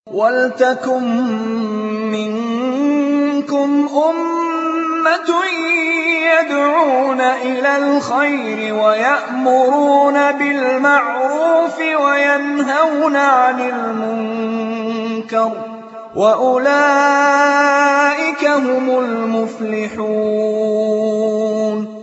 وَلْتَكُن مِّنكُمْ أُمَّةٌ يَدْعُونَ إِلَى الْخَيْرِ وَيَأْمُرُونَ بِالْمَعْرُوفِ وَيَنْهَوْنَ عَنِ الْمُنكَرِ ۚ وَأُولَٰئِكَ هُمُ الْمُفْلِحُونَ.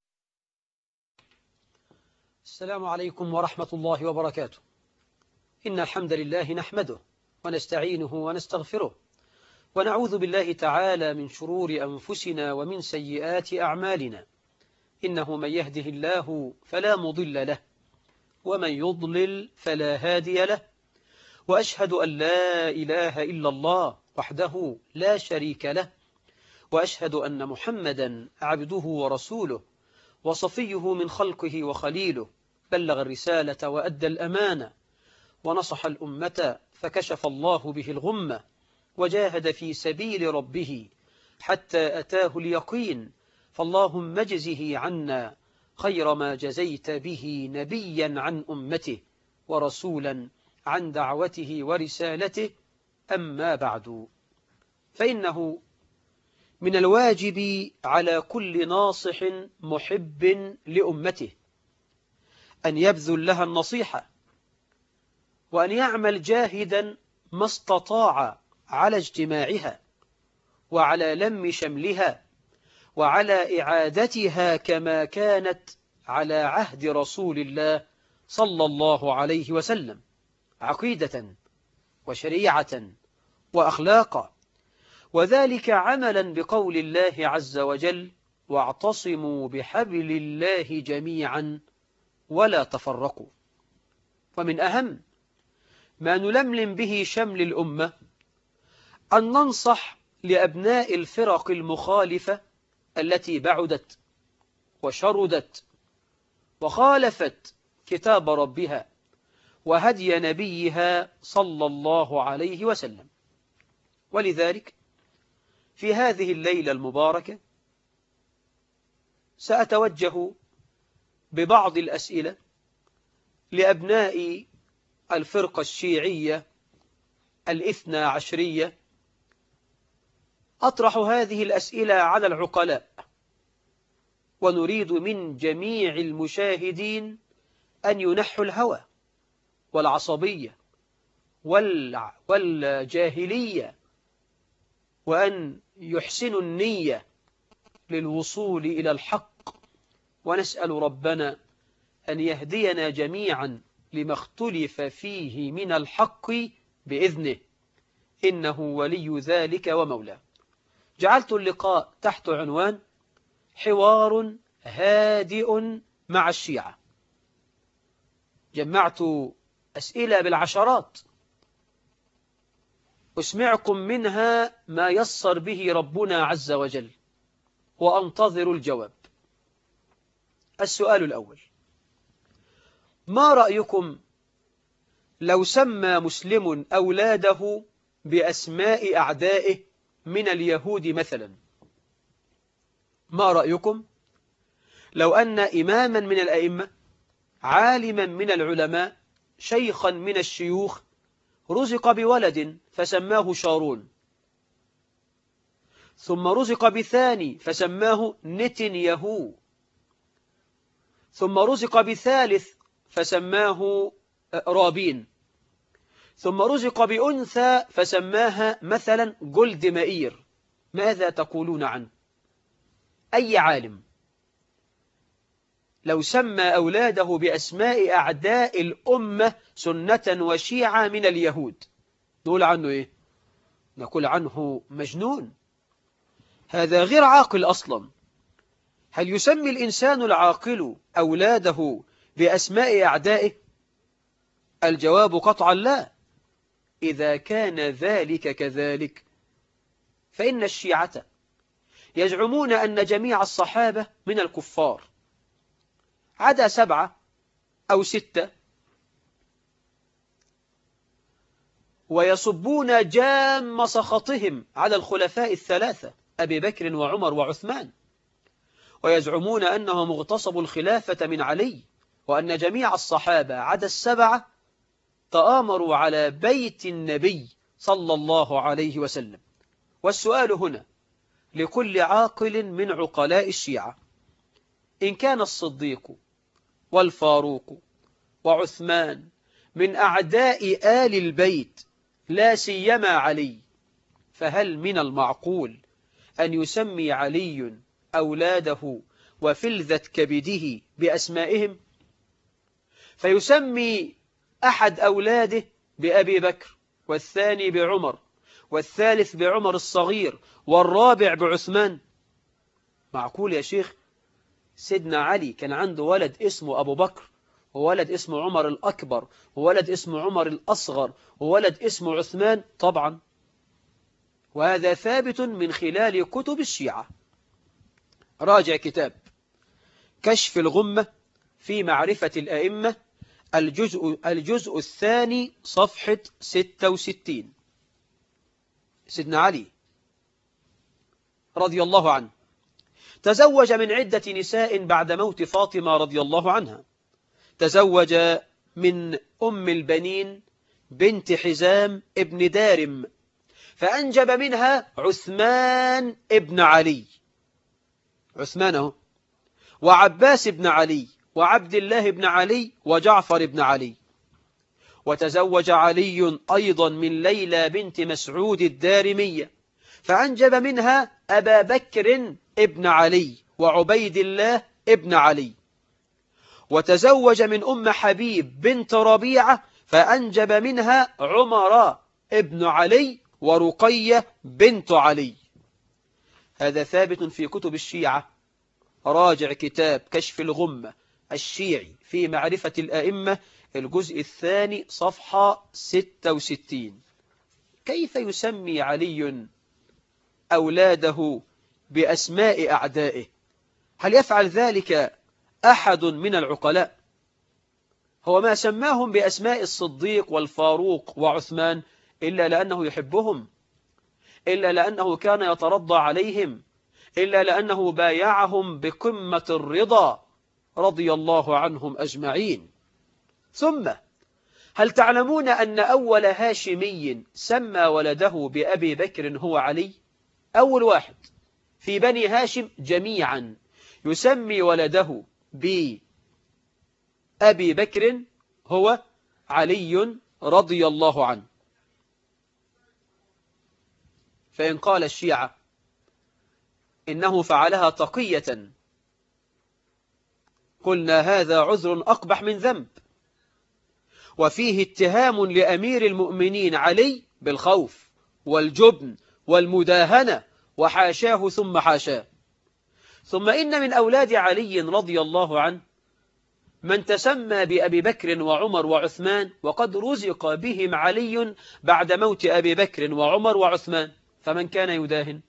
السلام عليكم ورحمة الله وبركاته. إن الحمد لله نحمده ونستعينه ونستغفره ونعوذ بالله تعالى من شرور أنفسنا ومن سيئات أعمالنا. إنه من يهده الله فلا مضل له ومن يضلل فلا هادي له، وأشهد أن لا إله إلا الله وحده لا شريك له، وأشهد أن محمدا عبده ورسوله وصفيه من خلقه وخليله، بلغ الرسالة وأدى الأمانة ونصح الأمة فكشف الله به الغمة، وجاهد في سبيل ربه حتى أتاه اليقين. فاللهم اجزه عنا خير ما جزيت به نبيا عن أمته ورسولا عن دعوته ورسالته. أما بعد، فإنه من الواجب على كل ناصح محب لأمته أن يبذل لها النصيحة، وأن يعمل جاهدا ما استطاع على اجتماعها وعلى لم شملها وعلى إعادتها كما كانت على عهد رسول الله صلى الله عليه وسلم، عقيدة وشريعة وأخلاقا، وذلك عملا بقول الله عز وجل: واعتصموا بحبل الله جميعا ولا تفرقوا. ومن أهم ما نلملم به شمل الأمة أن ننصح لأبناء الفرق المخالفة التي بعدت وشردت وخالفت كتاب ربها وهدي نبيها صلى الله عليه وسلم. ولذلك في هذه الليلة المباركة سأتوجه ببعض الأسئلة لأبناء الفرقة الشيعية الاثنى عشرية. أطرح هذه الأسئلة على العقلاء، ونريد من جميع المشاهدين أن ينحوا الهوى والعصبية والجاهلية، وأن يحسنوا النية للوصول إلى الحق، ونسأل ربنا أن يهدينا جميعا لما اختلف فيه من الحق بإذنه، إنه ولي ذلك ومولاه. جعلت اللقاء تحت عنوان: حوار هادئ مع الشيعة. جمعت أسئلة بالعشرات أسمعكم منها ما يسر به ربنا عز وجل، وأنتظر الجواب. السؤال الأول: ما رأيكم لو سمى مسلم أولاده بأسماء أعدائه من اليهود مثلا؟ ما رأيكم لو أن إماما من الأئمة، عالما من العلماء، شيخا من الشيوخ، رزق بولد فسماه شارون، ثم رزق بثاني فسماه نتنياهو، ثم رزق بثالث فسماه رابين، ثم رزق بأنثى فسماها مثلا جولد مائير؟ ماذا تقولون عنه؟ أي عالم لو سمى أولاده بأسماء أعداء الأمة سنة وشيعة من اليهود نقول عنه إيه؟ نقول عنه مجنون، هذا غير عاقل أصلا. هل يسمي الإنسان العاقل أولاده بأسماء أعدائه؟ الجواب قطعا لا. إذا كان ذلك كذلك فإن الشيعة يزعمون أن جميع الصحابة من الكفار عدا 7 أو 6، ويصبون جام سخطهم على الخلفاء الثلاثة أبي بكر وعمر وعثمان، ويزعمون أنهم اغتصبوا الخلافة من علي، وأن جميع الصحابة عدا 7 تآمروا على بيت النبي صلى الله عليه وسلم. والسؤال هنا لكل عاقل من عقلاء الشيعة: إن كان الصديق والفاروق وعثمان من أعداء آل البيت لا سيما علي، فهل من المعقول أن يسمي علي أولاده وفلذة كبده بأسمائهم؟ فيسمي أحد أولاده بأبي بكر، والثاني بعمر، والثالث بعمر الصغير، والرابع بعثمان. معقول يا شيخ؟ سيدنا علي كان عنده ولد اسمه أبو بكر، وولد اسمه عمر الأكبر، وولد اسمه عمر الأصغر، وولد اسمه عثمان؟ طبعا. وهذا ثابت من خلال كتب الشيعة. راجع كتاب كشف الغمة في معرفة الأئمة، الجزء الثاني صفحة 66. سيدنا علي رضي الله عنه تزوج من عدة نساء بعد موت فاطمة رضي الله عنها. تزوج من أم البنين بنت حزام ابن دارم، فأنجب منها عثمان ابن علي، عثمانه، وعباس ابن علي، وعبد الله ابن علي، وجعفر ابن علي. وتزوج علي أيضا من ليلى بنت مسعود الدارمية، فأنجب منها أبا بكر ابن علي، وعبيد الله ابن علي. وتزوج من أم حبيب بنت ربيعة، فأنجب منها عمر ابن علي، ورقية بنت علي. هذا ثابت في كتب الشيعة. راجع كتاب كشف الغمة الشيعي في معرفة الأئمة، الجزء الثاني صفحة 66. كيف يسمي علي أولاده بأسماء أعدائه؟ هل يفعل ذلك أحد من العقلاء؟ هو ما سماهم بأسماء الصديق والفاروق وعثمان إلا لأنه يحبهم، إلا لأنه كان يترضى عليهم، إلا لأنه بايعهم بقمة الرضا رضي الله عنهم أجمعين. ثم هل تعلمون أن أول هاشمي سمى ولده بأبي بكر هو علي؟ أول واحد في بني هاشم جميعا يسمي ولده بأبي بكر هو علي رضي الله عنه. فإن قال الشيعة إنه فعلها تقية، قلنا هذا عذر أقبح من ذنب، وفيه اتهام لأمير المؤمنين علي بالخوف والجبن والمداهنة، وحاشاه ثم حاشاه. ثم إن من أولاد علي رضي الله عنه من تسمى بأبي بكر وعمر وعثمان، وقد رزق بهم علي بعد موت أبي بكر وعمر وعثمان، فمن كان يداهن؟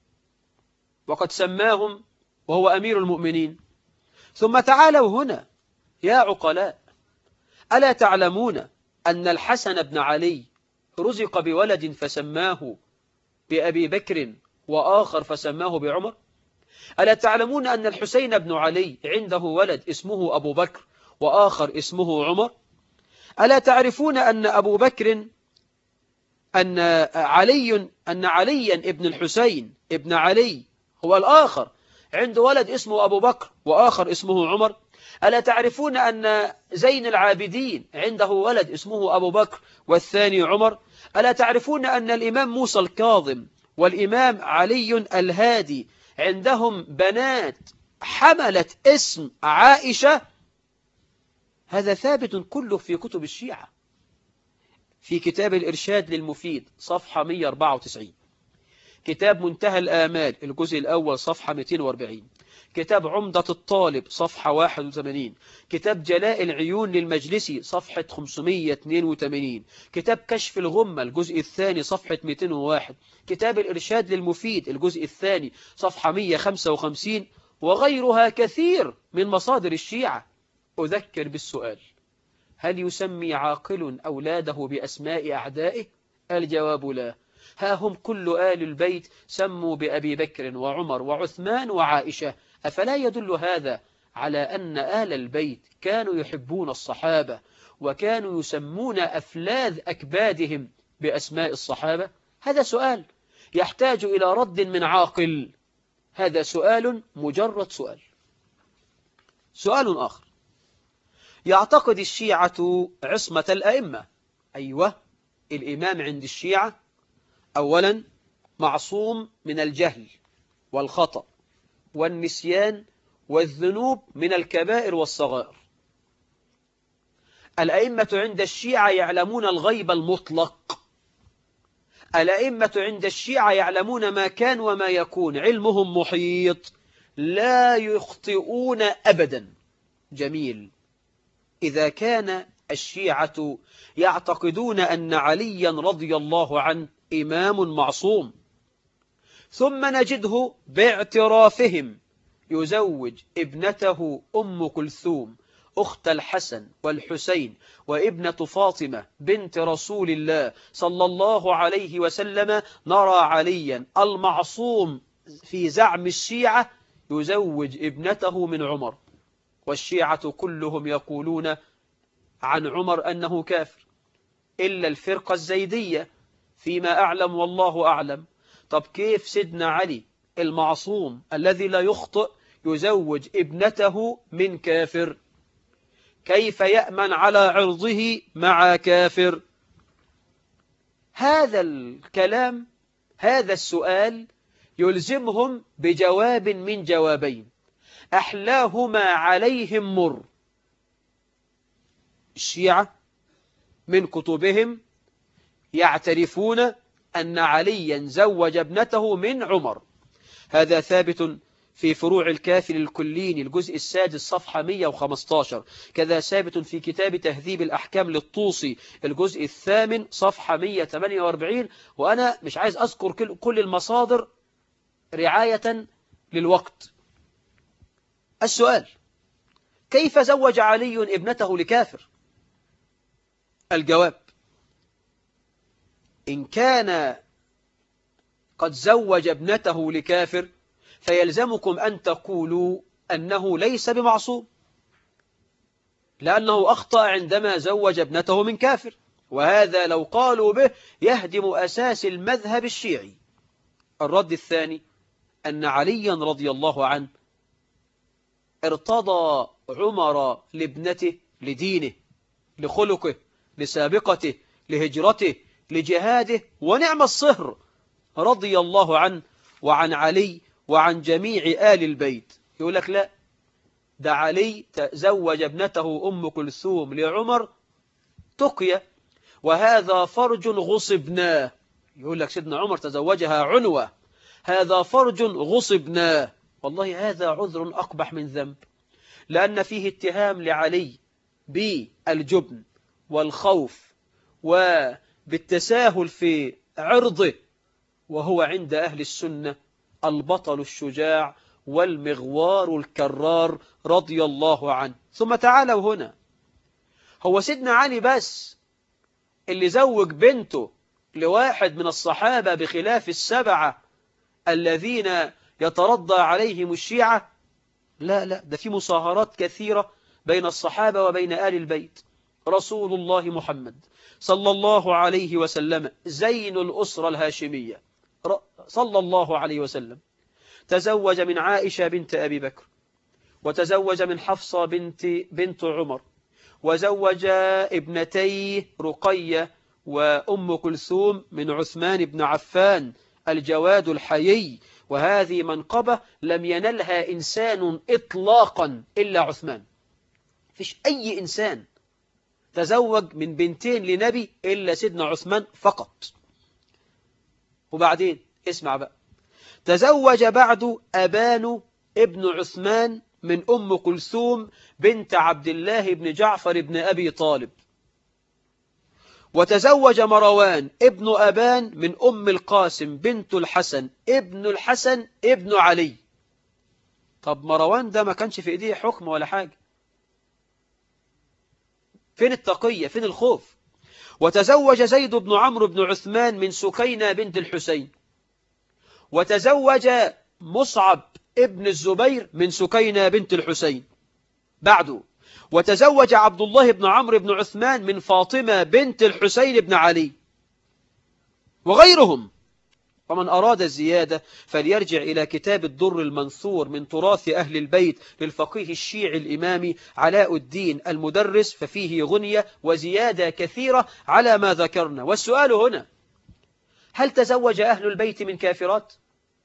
وقد سماهم وهو أمير المؤمنين. ثم تعالوا هنا يا عقلاء، ألا تعلمون أن الحسن بن علي رزق بولد فسماه بأبي بكر وآخر فسماه بعمر؟ ألا تعلمون أن الحسين بن علي عنده ولد اسمه أبو بكر وآخر اسمه عمر؟ ألا تعرفون أن أبو بكر أن عليا ابن الحسين ابن علي هو الآخر عنده ولد اسمه أبو بكر وآخر اسمه عمر؟ ألا تعرفون أن زين العابدين عنده ولد اسمه أبو بكر والثاني عمر؟ ألا تعرفون أن الإمام موسى الكاظم والإمام علي الهادي عندهم بنات حملت اسم عائشة؟ هذا ثابت كله في كتب الشيعة، في كتاب الإرشاد للمفيد صفحة 194، كتاب منتهى الآمال الجزء الأول صفحة 240، كتاب عمدة الطالب صفحة 81، كتاب جلاء العيون للمجلسي صفحة 582، كتاب كشف الغمة الجزء الثاني صفحة 201، كتاب الإرشاد للمفيد الجزء الثاني صفحة 155، وغيرها كثير من مصادر الشيعة. أذكر بالسؤال: هل يسمي عاقل أولاده بأسماء أعدائه؟ الجواب لا. ها هم كل آل البيت سموا بأبي بكر وعمر وعثمان وعائشة. أفلا يدل هذا على أن آل البيت كانوا يحبون الصحابة، وكانوا يسمون أفلاذ أكبادهم بأسماء الصحابة؟ هذا سؤال يحتاج إلى رد من عاقل. هذا سؤال مجرد سؤال. سؤال آخر: يعتقد الشيعة عصمة الأئمة. أيوة، الإمام عند الشيعة أولا معصوم من الجهل والخطأ والنسيان والذنوب من الكبائر والصغائر. الأئمة عند الشيعة يعلمون الغيب المطلق. الأئمة عند الشيعة يعلمون ما كان وما يكون، علمهم محيط، لا يخطئون أبدا. جميل. إذا كان الشيعة يعتقدون أن عليا رضي الله عنه إمام معصوم، ثم نجده باعترافهم يزوج ابنته أم كلثوم أخت الحسن والحسين وابنة فاطمة بنت رسول الله صلى الله عليه وسلم، نرى عليا المعصوم في زعم الشيعة يزوج ابنته من عمر، والشيعة كلهم يقولون عن عمر أنه كافر إلا الفرقة الزيدية فيما أعلم والله أعلم. طب كيف سيدنا علي المعصوم الذي لا يخطئ يزوج ابنته من كافر؟ كيف يأمن على عرضه مع كافر؟ هذا الكلام، هذا السؤال يلزمهم بجواب من جوابين أحلاهما عليهم مر. الشيعة من كتبهم يعترفون أن عليا زوج ابنته من عمر، هذا ثابت في فروع الكافي للكليني الجزء السادس صفحة 115، كذا ثابت في كتاب تهذيب الأحكام للطوسي الجزء الثامن صفحة 148. وأنا مش عايز أذكر كل المصادر رعاية للوقت. السؤال: كيف زوج علي ابنته لكافر؟ الجواب: إن كان قد زوج ابنته لكافر فيلزمكم أن تقولوا أنه ليس بمعصوم، لأنه أخطأ عندما زوج ابنته من كافر، وهذا لو قالوا به يهدم أساس المذهب الشيعي. الرد الثاني أن عليا رضي الله عنه ارتضى عمر لابنته لدينه، لخلقه، لسابقته، لهجرته، لجهاده، ونعم الصهر، رضي الله عنه وعن علي وعن جميع آل البيت. يقول لك لا، ده علي تزوج ابنته أم كلثوم لعمر تقية، وهذا فرج غصبناه. يقول لك سيدنا عمر تزوجها عنوة، هذا فرج غصبناه. والله هذا عذر أقبح من ذنب، لأن فيه اتهام لعلي بالجبن والخوف وبالتساهل في عرضه، وهو عند أهل السنة البطل الشجاع والمغوار الكرار رضي الله عنه. ثم تعالوا هنا، هو سيدنا علي بس اللي زوج بنته لواحد من الصحابة بخلاف السبعة الذين يترضى عليهم الشيعة؟ لا لا، ده في مصاهرات كثيرة بين الصحابة وبين آل البيت. رسول الله محمد صلى الله عليه وسلم زين الأسرة الهاشمية صلى الله عليه وسلم تزوج من عائشة بنت أبي بكر، وتزوج من حفصة بنت عمر، وزوج ابنتي رقية وأم كلثوم من عثمان بن عفان الجواد الحيي، وهذه منقبة لم ينلها إنسان إطلاقا إلا عثمان. فيش أي إنسان تزوج من بنتين لنبي إلا سيدنا عثمان فقط. وبعدين اسمع بقى، تزوج بعد أبان ابن عثمان من أم كلثوم بنت عبد الله بن جعفر بن أبي طالب، وتزوج مروان ابن أبان من أم القاسم بنت الحسن ابن علي. طب مروان ده ما كانش في إيديه حكم ولا حاجة، فين التقية، فين الخوف؟ وتزوج زيد بن عمرو بن عثمان من سكينة بنت الحسين، وتزوج مصعب ابن الزبير من سكينة بنت الحسين بعده، وتزوج عبد الله بن عمرو بن عثمان من فاطمة بنت الحسين بن علي. وغيرهم. ومن أراد الزيادة فليرجع إلى كتاب الدر المنثور من تراث أهل البيت للفقيه الشيعي الإمامي علاء الدين المدرس، ففيه غنية وزيادة كثيرة على ما ذكرنا. والسؤال هنا: هل تزوج أهل البيت من كافرات؟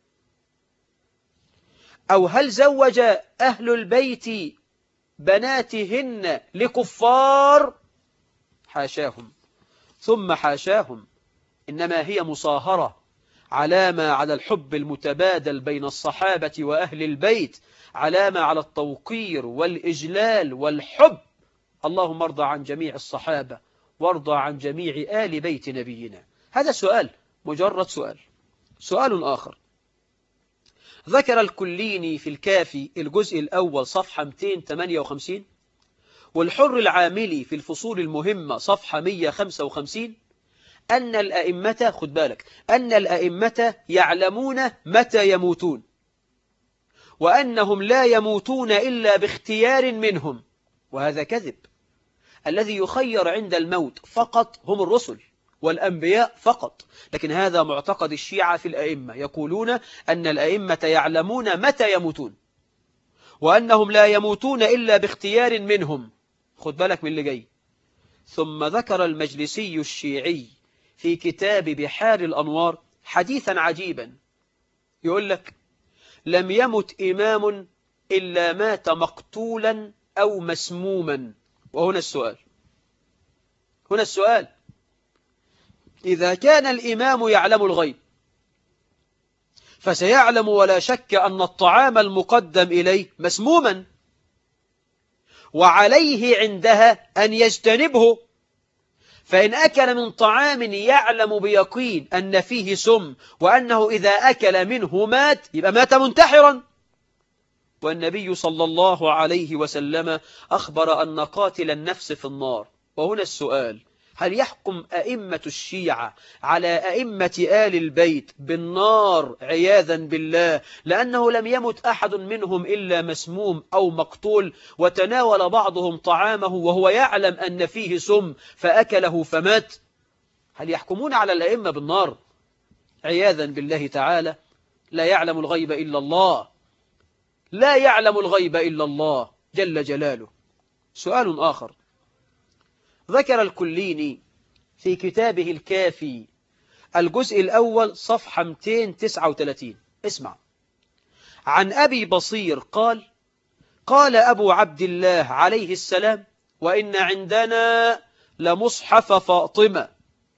أو هل زوج أهل البيت بناتهن لكفار؟ حاشاهم ثم حاشاهم، إنما هي مصاهرة علامة على الحب المتبادل بين الصحابة وأهل البيت، علامة على التوقير والإجلال والحب. اللهم ارضى عن جميع الصحابة وارضى عن جميع آل بيت نبينا. هذا سؤال، مجرد سؤال. سؤال آخر: ذكر الكليني في الكافي الجزء الأول صفحة 258، والحر العاملي في الفصول المهمة صفحة 155، أن الأئمة، خد بالك، أن الأئمة يعلمون متى يموتون، وأنهم لا يموتون إلا باختيار منهم. وهذا كذب. الذي يخير عند الموت فقط هم الرسل والأنبياء فقط. لكن هذا معتقد الشيعة في الأئمة، يقولون أن الأئمة يعلمون متى يموتون، وأنهم لا يموتون إلا باختيار منهم. خد بالك من اللي جاي. ثم ذكر المجلسي الشيعي في كتاب بحار الأنوار حديثا عجيبا، يقول لك: لم يمت إمام إلا مات مقتولا أو مسموما. وهنا السؤال، هنا السؤال: إذا كان الإمام يعلم الغيب فسيعلم ولا شك أن الطعام المقدم إليه مسموما، وعليه عندها أن يجتنبه. فإن أكل من طعام يعلم بيقين أن فيه سم، وأنه إذا أكل منه مات، يبقى مات منتحرا. والنبي صلى الله عليه وسلم أخبر أن قاتل النفس في النار. وهنا السؤال: هل يحكم أئمة الشيعة على أئمة آل البيت بالنار عياذا بالله لأنه لم يمت أحد منهم إلا مسموم أو مقتول، وتناول بعضهم طعامه وهو يعلم أن فيه سم فأكله فمات؟ هل يحكمون على الأئمة بالنار عياذا بالله تعالى؟ لا يعلم الغيب إلا الله، لا يعلم الغيب إلا الله جل جلاله. سؤال آخر: ذكر الكليني في كتابه الكافي الجزء الأول صفحة 239، اسمع: عن أبي بصير قال: قال أبو عبد الله عليه السلام: وإن عندنا لمصحف فاطمة.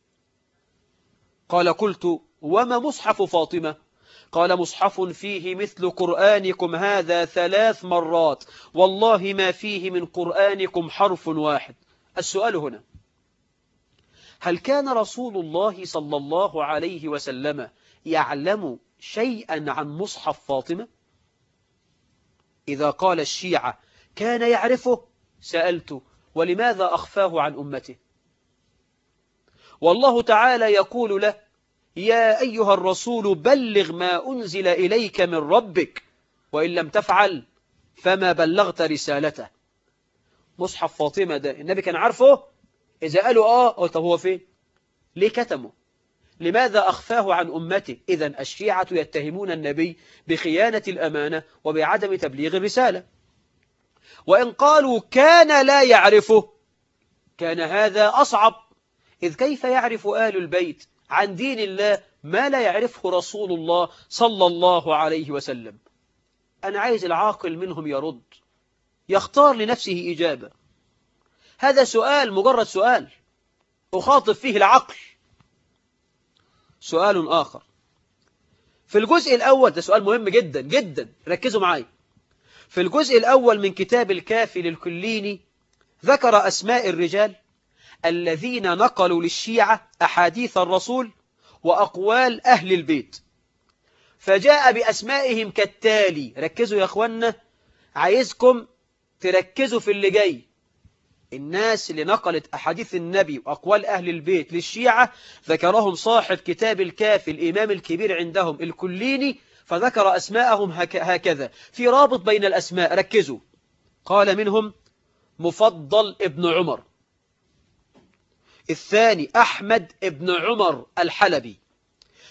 قال: قلت: وما مصحف فاطمة؟ قال: مصحف فيه مثل قرآنكم هذا 3 مرات، والله ما فيه من قرآنكم حرف واحد. السؤال هنا: هل كان رسول الله صلى الله عليه وسلم يعلم شيئا عن مصحف فاطمة؟ إذا قال الشيعة كان يعرفه، سألت: ولماذا أخفاه عن أمته؟ والله تعالى يقول له: يا أيها الرسول بلغ ما أنزل إليك من ربك، وإن لم تفعل فما بلغت رسالته. مصحف فاطمة ده النبي كان عارفه؟ إذا قالوا طب هو فين؟ ليه كتمه؟ لماذا أخفاه عن أمته؟ إذن الشيعة يتهمون النبي بخيانة الأمانة وبعدم تبليغ الرسالة. وإن قالوا كان لا يعرفه كان هذا أصعب، إذ كيف يعرف آل البيت عن دين الله ما لا يعرفه رسول الله صلى الله عليه وسلم؟ أنا عايز العاقل منهم يرد، يختار لنفسه إجابة. هذا سؤال، مجرد سؤال أخاطب فيه العقل. سؤال آخر في الجزء الأول، ده سؤال مهم جدا جدا، ركزوا معي. في الجزء الأول من كتاب الكافي للكليني ذكر أسماء الرجال الذين نقلوا للشيعة أحاديث الرسول وأقوال أهل البيت، فجاء بأسمائهم كالتالي. ركزوا يا أخوانا، عايزكم تركزوا في اللي جاي. الناس اللي نقلت أحاديث النبي وأقوال أهل البيت للشيعة ذكرهم صاحب كتاب الكافي الإمام الكبير عندهم الكليني، فذكر أسماءهم هكذا في رابط بين الأسماء. ركزوا: قال منهم مفضل ابن عمر، الثاني أحمد ابن عمر الحلبي،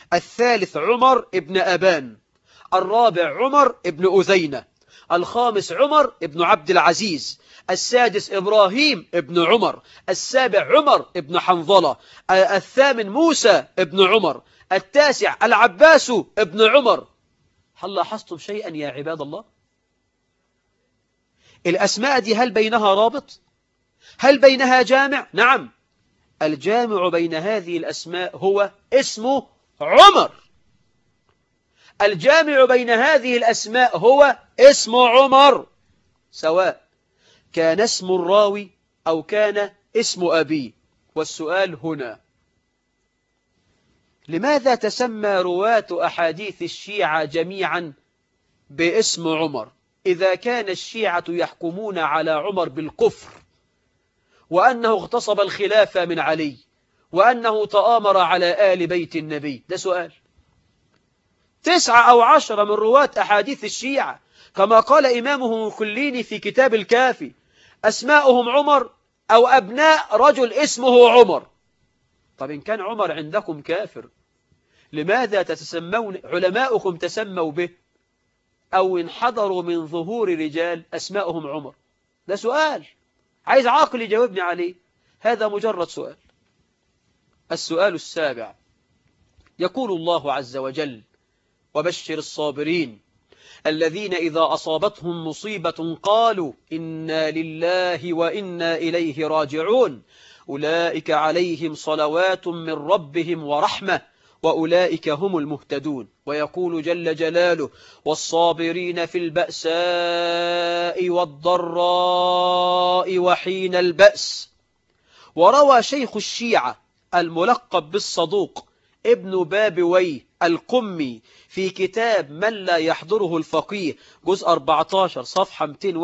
الثالث عمر ابن أبان، الرابع عمر ابن أذينة، الخامس عمر ابن عبد العزيز، السادس إبراهيم ابن عمر، السابع عمر ابن حنظلة، الثامن موسى ابن عمر، التاسع العباس ابن عمر. هل لاحظتم شيئا يا عباد الله؟ الأسماء دي هل بينها رابط؟ هل بينها جامع؟ نعم، الجامع بين هذه الأسماء هو اسمه عمر. الجامع بين هذه الأسماء هو اسم عمر، سواء كان اسم الراوي أو كان اسم أبيه. والسؤال هنا: لماذا تسمى رواة أحاديث الشيعة جميعا باسم عمر إذا كان الشيعة يحكمون على عمر بالكفر، وأنه اغتصب الخلافة من علي، وأنه تآمر على آل بيت النبي؟ ده سؤال. 9 أو 10 من رواة أحاديث الشيعة كما قال إمامهم كليني في كتاب الكافي أسماؤهم عمر أو أبناء رجل اسمه عمر. طب إن كان عمر عندكم كافر، لماذا تتسمون علماؤكم تسموا به أو انحدروا من ظهور رجال أسماؤهم عمر؟ ده سؤال عايز عاقل يجاوبني عليه. هذا مجرد سؤال. السؤال السابع: يقول الله عز وجل: وبشر الصابرين الذين إذا أصابتهم مصيبة قالوا إنا لله وإنا إليه راجعون أولئك عليهم صلوات من ربهم ورحمة وأولئك هم المهتدون. ويقول جل جلاله: والصابرين في البأساء والضراء وحين البأس. وروى شيخ الشيعة الملقب بالصدوق ابن بابويه القمي في كتاب من لا يحضره الفقيه جزء 14 صفحة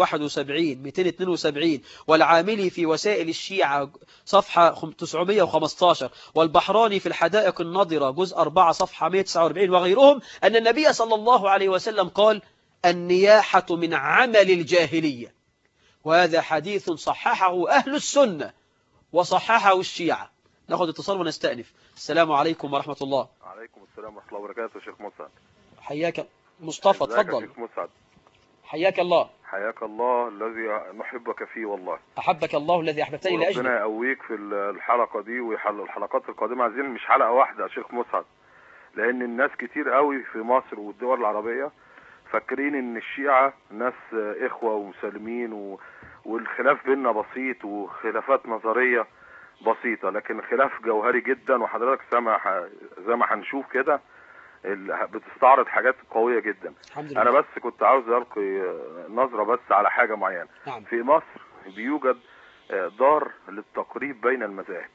271-272، والعاملي في وسائل الشيعة صفحة 915، والبحراني في الحدائق النضرة جزء 4 صفحة 149 وغيرهم، أن النبي صلى الله عليه وسلم قال: النياحة من عمل الجاهلية. وهذا حديث صححه أهل السنة وصححه الشيعة. ناخذ اتصال ونستأنف. السلام عليكم ورحمة الله. عليكم السلام ورحمة الله وبركاته. شيخ مسعد. حياك مصطفى، تفضل. شيخ مسعد. حياك الله. حياك الله الذي نحبك فيه والله. أحبك الله الذي أحببتني لأجله. ربنا يقويك في الحلقة دي ويحل الحلقات القادمة. عايزين مش حلقة واحدة يا شيخ مسعد، لأن الناس كتير قوي في مصر والدول العربية فاكرين إن الشيعة ناس إخوة ومسلمين والخلاف بيننا بسيط وخلافات نظرية بسيطة، لكن خلاف جوهري جدا. وحضرتك سامع زي ما هنشوف كده بتستعرض حاجات قوية جدا. الحمد لله. أنا بس كنت عاوز ألقي نظرة بس على حاجة معينة. نعم. في مصر بيوجد دار للتقريب بين المذاهب.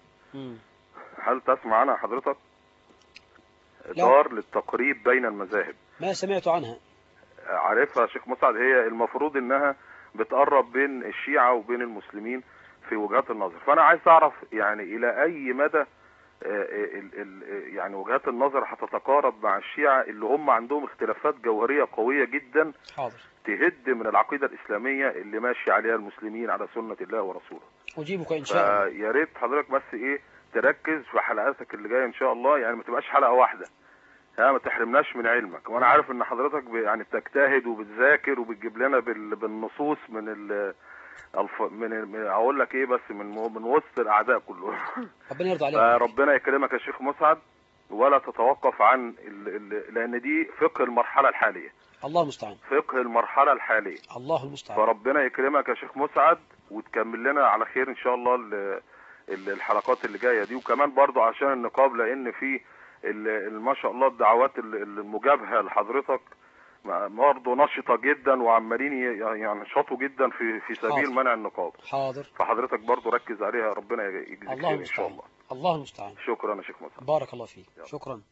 هل تسمع عنها حضرتك؟ لا. دار للتقريب بين المذاهب. ما سمعت عنها. عارفها يا شيخ مسعد؟ هي المفروض إنها بتقرب بين الشيعة وبين المسلمين في وجهات النظر. فأنا عايز أعرف يعني إلى أي مدى يعني وجهات النظر هتتقارب مع الشيعة اللي هم عندهم اختلافات جوهرية قوية جدا. حاضر. تهد من العقيدة الإسلامية اللي ماشي عليها المسلمين على سنة الله ورسوله. أجيبك إن شاء الله. يا ريت حضرتك بس تركز في حلقاتك اللي جاية إن شاء الله، يعني ما تبقاش حلقة واحدة، ما تحرمناش من علمك. وأنا عارف إن حضرتك يعني بتجتهد وبتذاكر وبتجيب لنا بالنصوص من اقول لك بس من وسط الاعداء كلهم. ربنا يرضى عليك. ربنا يكرمك يا شيخ مسعد، ولا تتوقف عن لان دي فقه المرحله الحاليه. الله المستعان. فقه المرحله الحاليه. الله المستعان. فربنا يكرمك يا شيخ مسعد وتكمل لنا على خير ان شاء الله الحلقات اللي جايه دي. وكمان برضو عشان النقاب، لان في ما شاء الله الدعوات المجابهه لحضرتك برضه نشطة جدا وعمالين ينشطوا جدا في سبيل منع النقاب. حاضر. فحضرتك برضه ركز عليها، ربنا يجزيك خير ان شاء الله. الله المستعان. شكرا يا شيخ مسعد. بارك الله فيك. شكرا.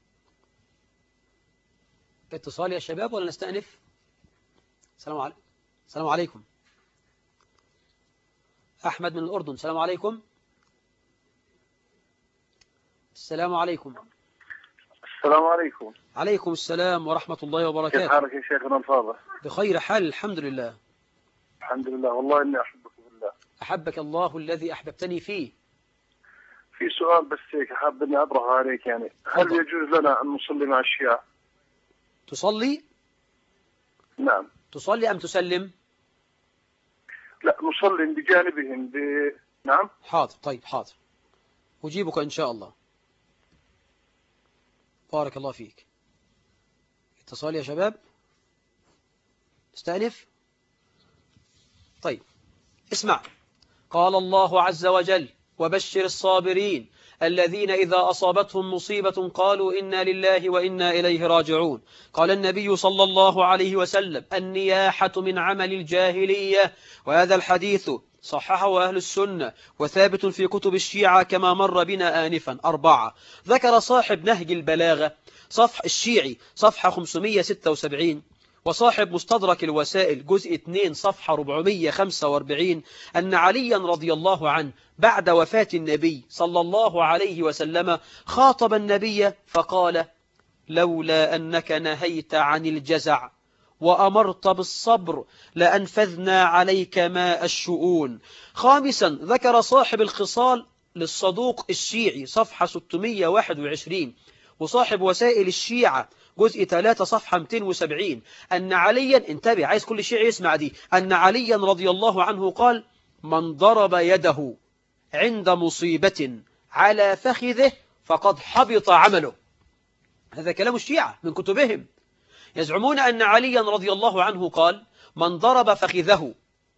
اتصال يا شباب ولا نستأنف؟ السلام عليكم. السلام عليكم. أحمد من الأردن. السلام عليكم. السلام عليكم. السلام عليكم. عليكم السلام ورحمة الله وبركاته. كيف حالك يا شيخنا الفاضل؟ بخير حال الحمد لله. الحمد لله، والله إني أحبك بالله. أحبك الله الذي أحببتني فيه. في سؤال بس هيك حاب اني اطرحه عليك، يعني هل تفضل. يجوز لنا ان نصلي مع الشيعة؟ تصلي؟ نعم. تصلي أم تسلم؟ لا، نصلي بجانبهم نعم. حاضر، طيب حاضر، أجيبك إن شاء الله. بارك الله فيك. اتصال يا شباب، استأنف. طيب اسمع، قال الله عز وجل: وبشر الصابرين الذين إذا أصابتهم مصيبة قالوا إنا لله وإنا إليه راجعون. قال النبي صلى الله عليه وسلم: النياحة من عمل الجاهلية. وهذا الحديث صححه أهل السنة وثابت في كتب الشيعة كما مر بنا آنفا. 4. ذكر صاحب نهج البلاغة صفح الشيعي صفحة 576، وصاحب مستدرك الوسائل جزء 2 صفحة 445 أن عليا رضي الله عنه بعد وفاة النبي صلى الله عليه وسلم خاطب النبي فقال: لولا أنك نهيت عن الجزع وأمرت بالصبر لأنفذنا عليك ماء الشؤون. 5. ذكر صاحب الخصال للصدوق الشيعي صفحة 621 وصاحب وسائل الشيعة جزء 3 صفحة 270 أن عليا، انتبه عايز كل شيعي يسمع دي، أن عليا رضي الله عنه قال: من ضرب يده عند مصيبة على فخذه فقد حبط عمله. هذا كلام الشيعة من كتبهم، يزعمون أن عليا رضي الله عنه قال: من ضرب فخذه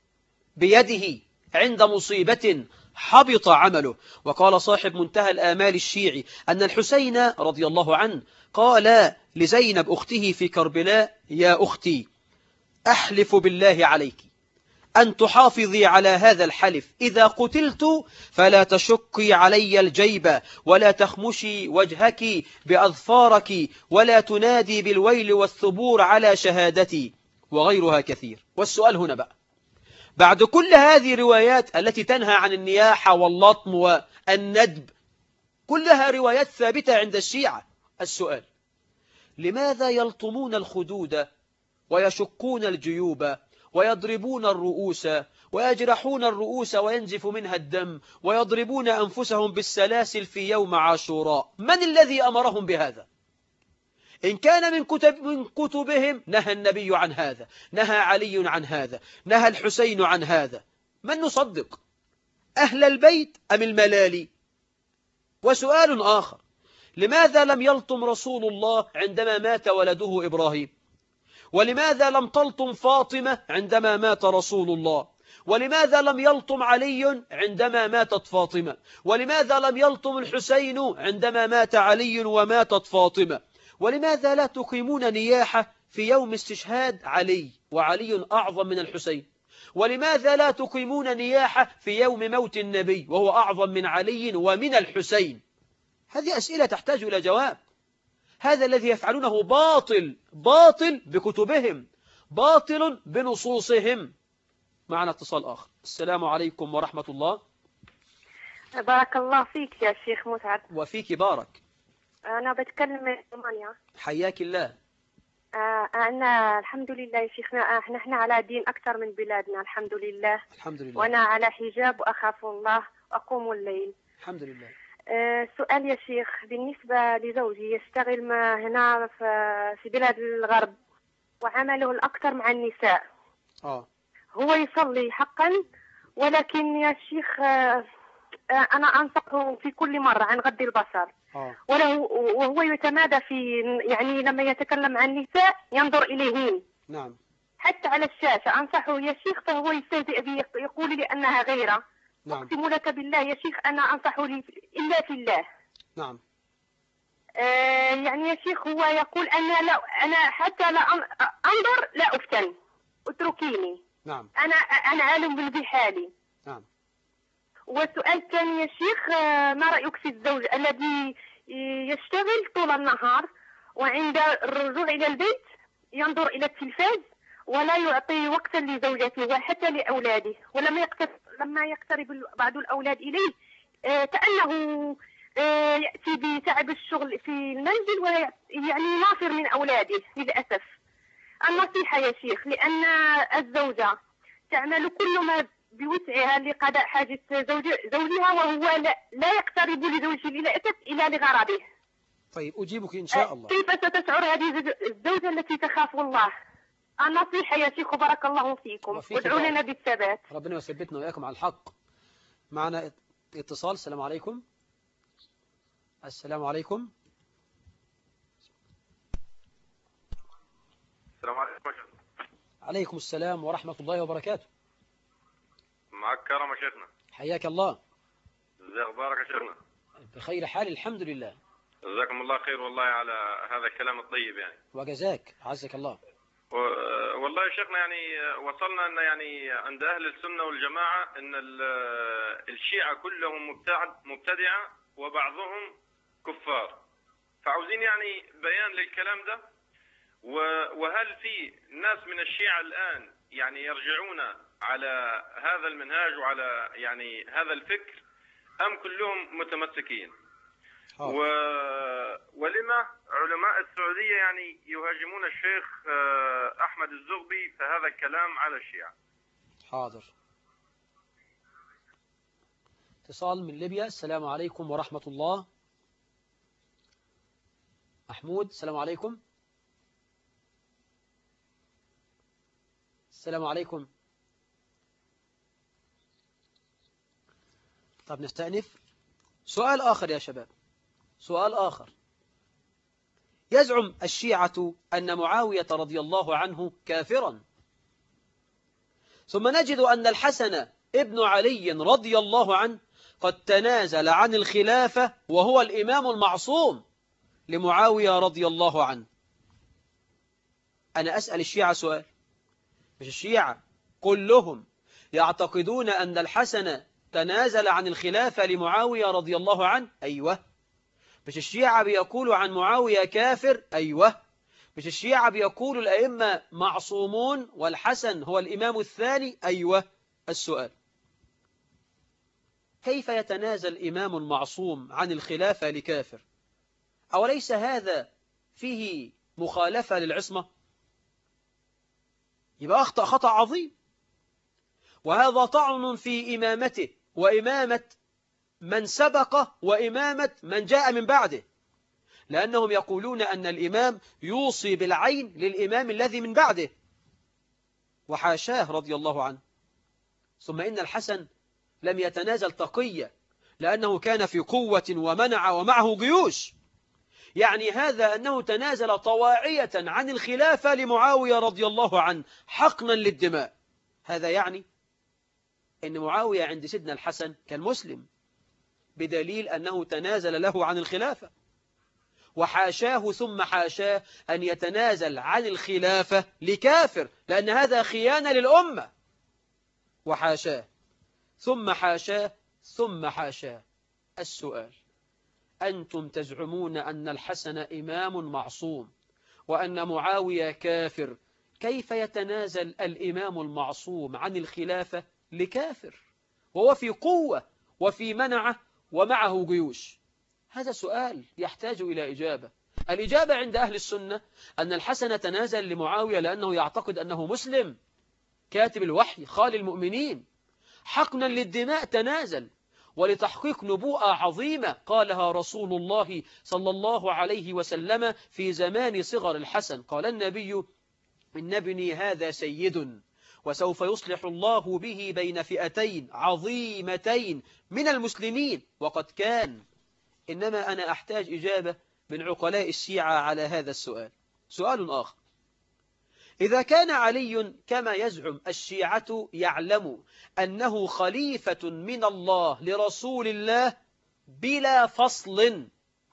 بيده عند مصيبة حبط عمله. وقال صاحب منتهى الآمال الشيعي أن الحسين رضي الله عنه قال لزينب أخته في كربلاء: يا أختي أحلف بالله عليك أن تحافظي على هذا الحلف، إذا قتلت فلا تشقي علي الجيب ولا تخمشي وجهك بأظفارك ولا تنادي بالويل والثبور على شهادتي، وغيرها كثير. والسؤال هنا بقى، بعد كل هذه الروايات التي تنهى عن النياحة واللطم والندب، كلها روايات ثابتة عند الشيعة، السؤال: لماذا يلطمون الخدود ويشقون الجيوب ويضربون الرؤوس ويجرحون الرؤوس وينزف منها الدم ويضربون أنفسهم بالسلاسل في يوم عاشوراء؟ من الذي أمرهم بهذا؟ إن كان من كتبهم نهى النبي عن هذا، نهى علي عن هذا، نهى الحسين عن هذا، من نصدق؟ أهل البيت أم الملالي؟ وسؤال آخر: لماذا لم يلطم رسول الله عندما مات ولده إبراهيم؟ ولماذا لم تلطم فاطمة عندما مات رسول الله؟ ولماذا لم يلطم علي عندما ماتت فاطمة؟ ولماذا لم يلطم الحسين عندما مات علي وماتت فاطمة؟ ولماذا لا تقيمون نياحة في يوم استشهاد علي وعلي أعظم من الحسين؟ ولماذا لا تقيمون نياحة في يوم موت النبي وهو أعظم من علي ومن الحسين؟ هذه أسئلة تحتاج إلى جواب. هذا الذي يفعلونه باطل، باطل بكتبهم، باطل بنصوصهم. معنا اتصال آخر. السلام عليكم ورحمة الله. بارك الله فيك يا شيخ مسعد. وفيك بارك. أنا بتكلم من رومانيا. حياك الله. أنا الحمد لله يا شيخنا، نحن على دين أكثر من بلادنا الحمد لله. الحمد لله. وأنا على حجاب وأخاف الله وأقوم الليل. الحمد لله. سؤال يا شيخ، بالنسبة لزوجي يشتغل هنا في بلاد الغرب وعمله الأكثر مع النساء. هو يصلي حقا، ولكن يا شيخ أنا أنصحه في كل مرة عن غض البصر. وهو يتمادى في، يعني لما يتكلم عن النساء ينظر إليهن. نعم. حتى على الشاشة أنصحه يا شيخ فهو يستهزئ بي، يقول لي أنها غيرة. نعم. أقسم لك بالله يا شيخ أنا أنصحه لي إلا في الله. نعم. يعني يا شيخ هو يقول أنا حتى لا أنظر لا أفتن، اتركيني. نعم. أنا عالم بحالي. نعم. والسؤال الثاني يا شيخ، ما رأيك في الزوج الذي يشتغل طول النهار وعند الرجوع إلى البيت ينظر إلى التلفاز ولا يعطي وقتا لزوجته وحتى لأولاده، لما يقترب بعض الأولاد إليه كأنه يأتي بتعب الشغل في المنزل ويعني نافر من أولاده للأسف. النصيحة يا شيخ، لأن الزوجة تعمل كل ما بوسعها لقضاء حاجة زوجها، وهو لا يقترب لزوجه للأسف إلا لغرضه. طيب أجيبك إن شاء الله. كيف ستشعر هذه الزوجة التي تخاف الله؟ النصيحة يا شيخ، بارك الله فيكم، وادعوا لنا بالثبات. ربنا يثبتنا وإياكم على الحق. معنا اتصال. السلام عليكم. السلام عليكم. السلام عليكم. عليكم السلام ورحمة الله وبركاته. معك كرم يا شيخنا. حياك الله. ازي اخبارك يا شيخنا؟ بخير حال الحمد لله. جزاكم الله خير والله على هذا الكلام الطيب يعني. وجزاك عزك الله. والله يا شيخنا يعني وصلنا ان يعني عند اهل السنة والجماعة ان الشيعة كلهم مبتدعة وبعضهم كفار، فعاوزين يعني بيان للكلام ده. وهل في ناس من الشيعة الآن يعني يرجعون على هذا المنهاج وعلى يعني هذا الفكر، أم كلهم متمسكين؟ ولما علماء السعودية يعني يهاجمون الشيخ أحمد الزغبي في هذا الكلام على الشيعة؟ حاضر. اتصال من ليبيا. السلام عليكم ورحمة الله. محمود. السلام عليكم. السلام عليكم. طب نستأنف. سؤال آخر يا شباب، سؤال آخر. يزعم الشيعة أن معاوية رضي الله عنه كافرا، ثم نجد أن الحسن ابن علي رضي الله عنه قد تنازل عن الخلافة وهو الإمام المعصوم لمعاوية رضي الله عنه. أنا أسأل الشيعة سؤال، مش الشيعة كلهم يعتقدون أن الحسن تنازل عن الخلافة لمعاوية رضي الله عنه؟ أيوة. مش الشيعة بيقولوا عن معاوية كافر؟ أيوة. مش الشيعة بيقولوا الأئمة معصومون والحسن هو الإمام الثاني؟ أيوة. السؤال، كيف يتنازل إمام معصوم عن الخلافة لكافر؟ أوليس هذا فيه مخالفة للعصمة؟ يبقى أخطأ خطأ عظيم، وهذا طعن في إمامته وإمامة من سبقه وإمامة من جاء من بعده، لأنهم يقولون أن الإمام يوصي بالعين للإمام الذي من بعده، وحاشاه رضي الله عنه. ثم إن الحسن لم يتنازل تقيا، لأنه كان في قوة ومنع ومعه جيوش. يعني هذا أنه تنازل طواعية عن الخلافة لمعاوية رضي الله عنه حقنا للدماء. هذا يعني أن معاوية عند سيدنا الحسن كان مسلم، بدليل أنه تنازل له عن الخلافة، وحاشاه ثم حاشاه أن يتنازل عن الخلافة لكافر، لأن هذا خيانة للأمة. وحاشاه ثم حاشاه ثم حاشاه. السؤال، أنتم تزعمون أن الحسن إمام معصوم وأن معاوية كافر، كيف يتنازل الإمام المعصوم عن الخلافة لكافر وهو في قوة وفي منعه ومعه جيوش؟ هذا سؤال يحتاج إلى إجابة. الإجابة عند أهل السنة أن الحسن تنازل لمعاوية لأنه يعتقد أنه مسلم كاتب الوحي خال المؤمنين، حقنا للدماء تنازل، ولتحقيق نبوءة عظيمة قالها رسول الله صلى الله عليه وسلم في زمان صغر الحسن. قال النبي: إن ابني هذا سيد وسوف يصلح الله به بين فئتين عظيمتين من المسلمين وقد كان. إنما أنا أحتاج إجابة من عقلاء الشيعة على هذا السؤال. سؤال آخر، إذا كان علي كما يزعم الشيعة يعلم أنه خليفة من الله لرسول الله بلا فصل،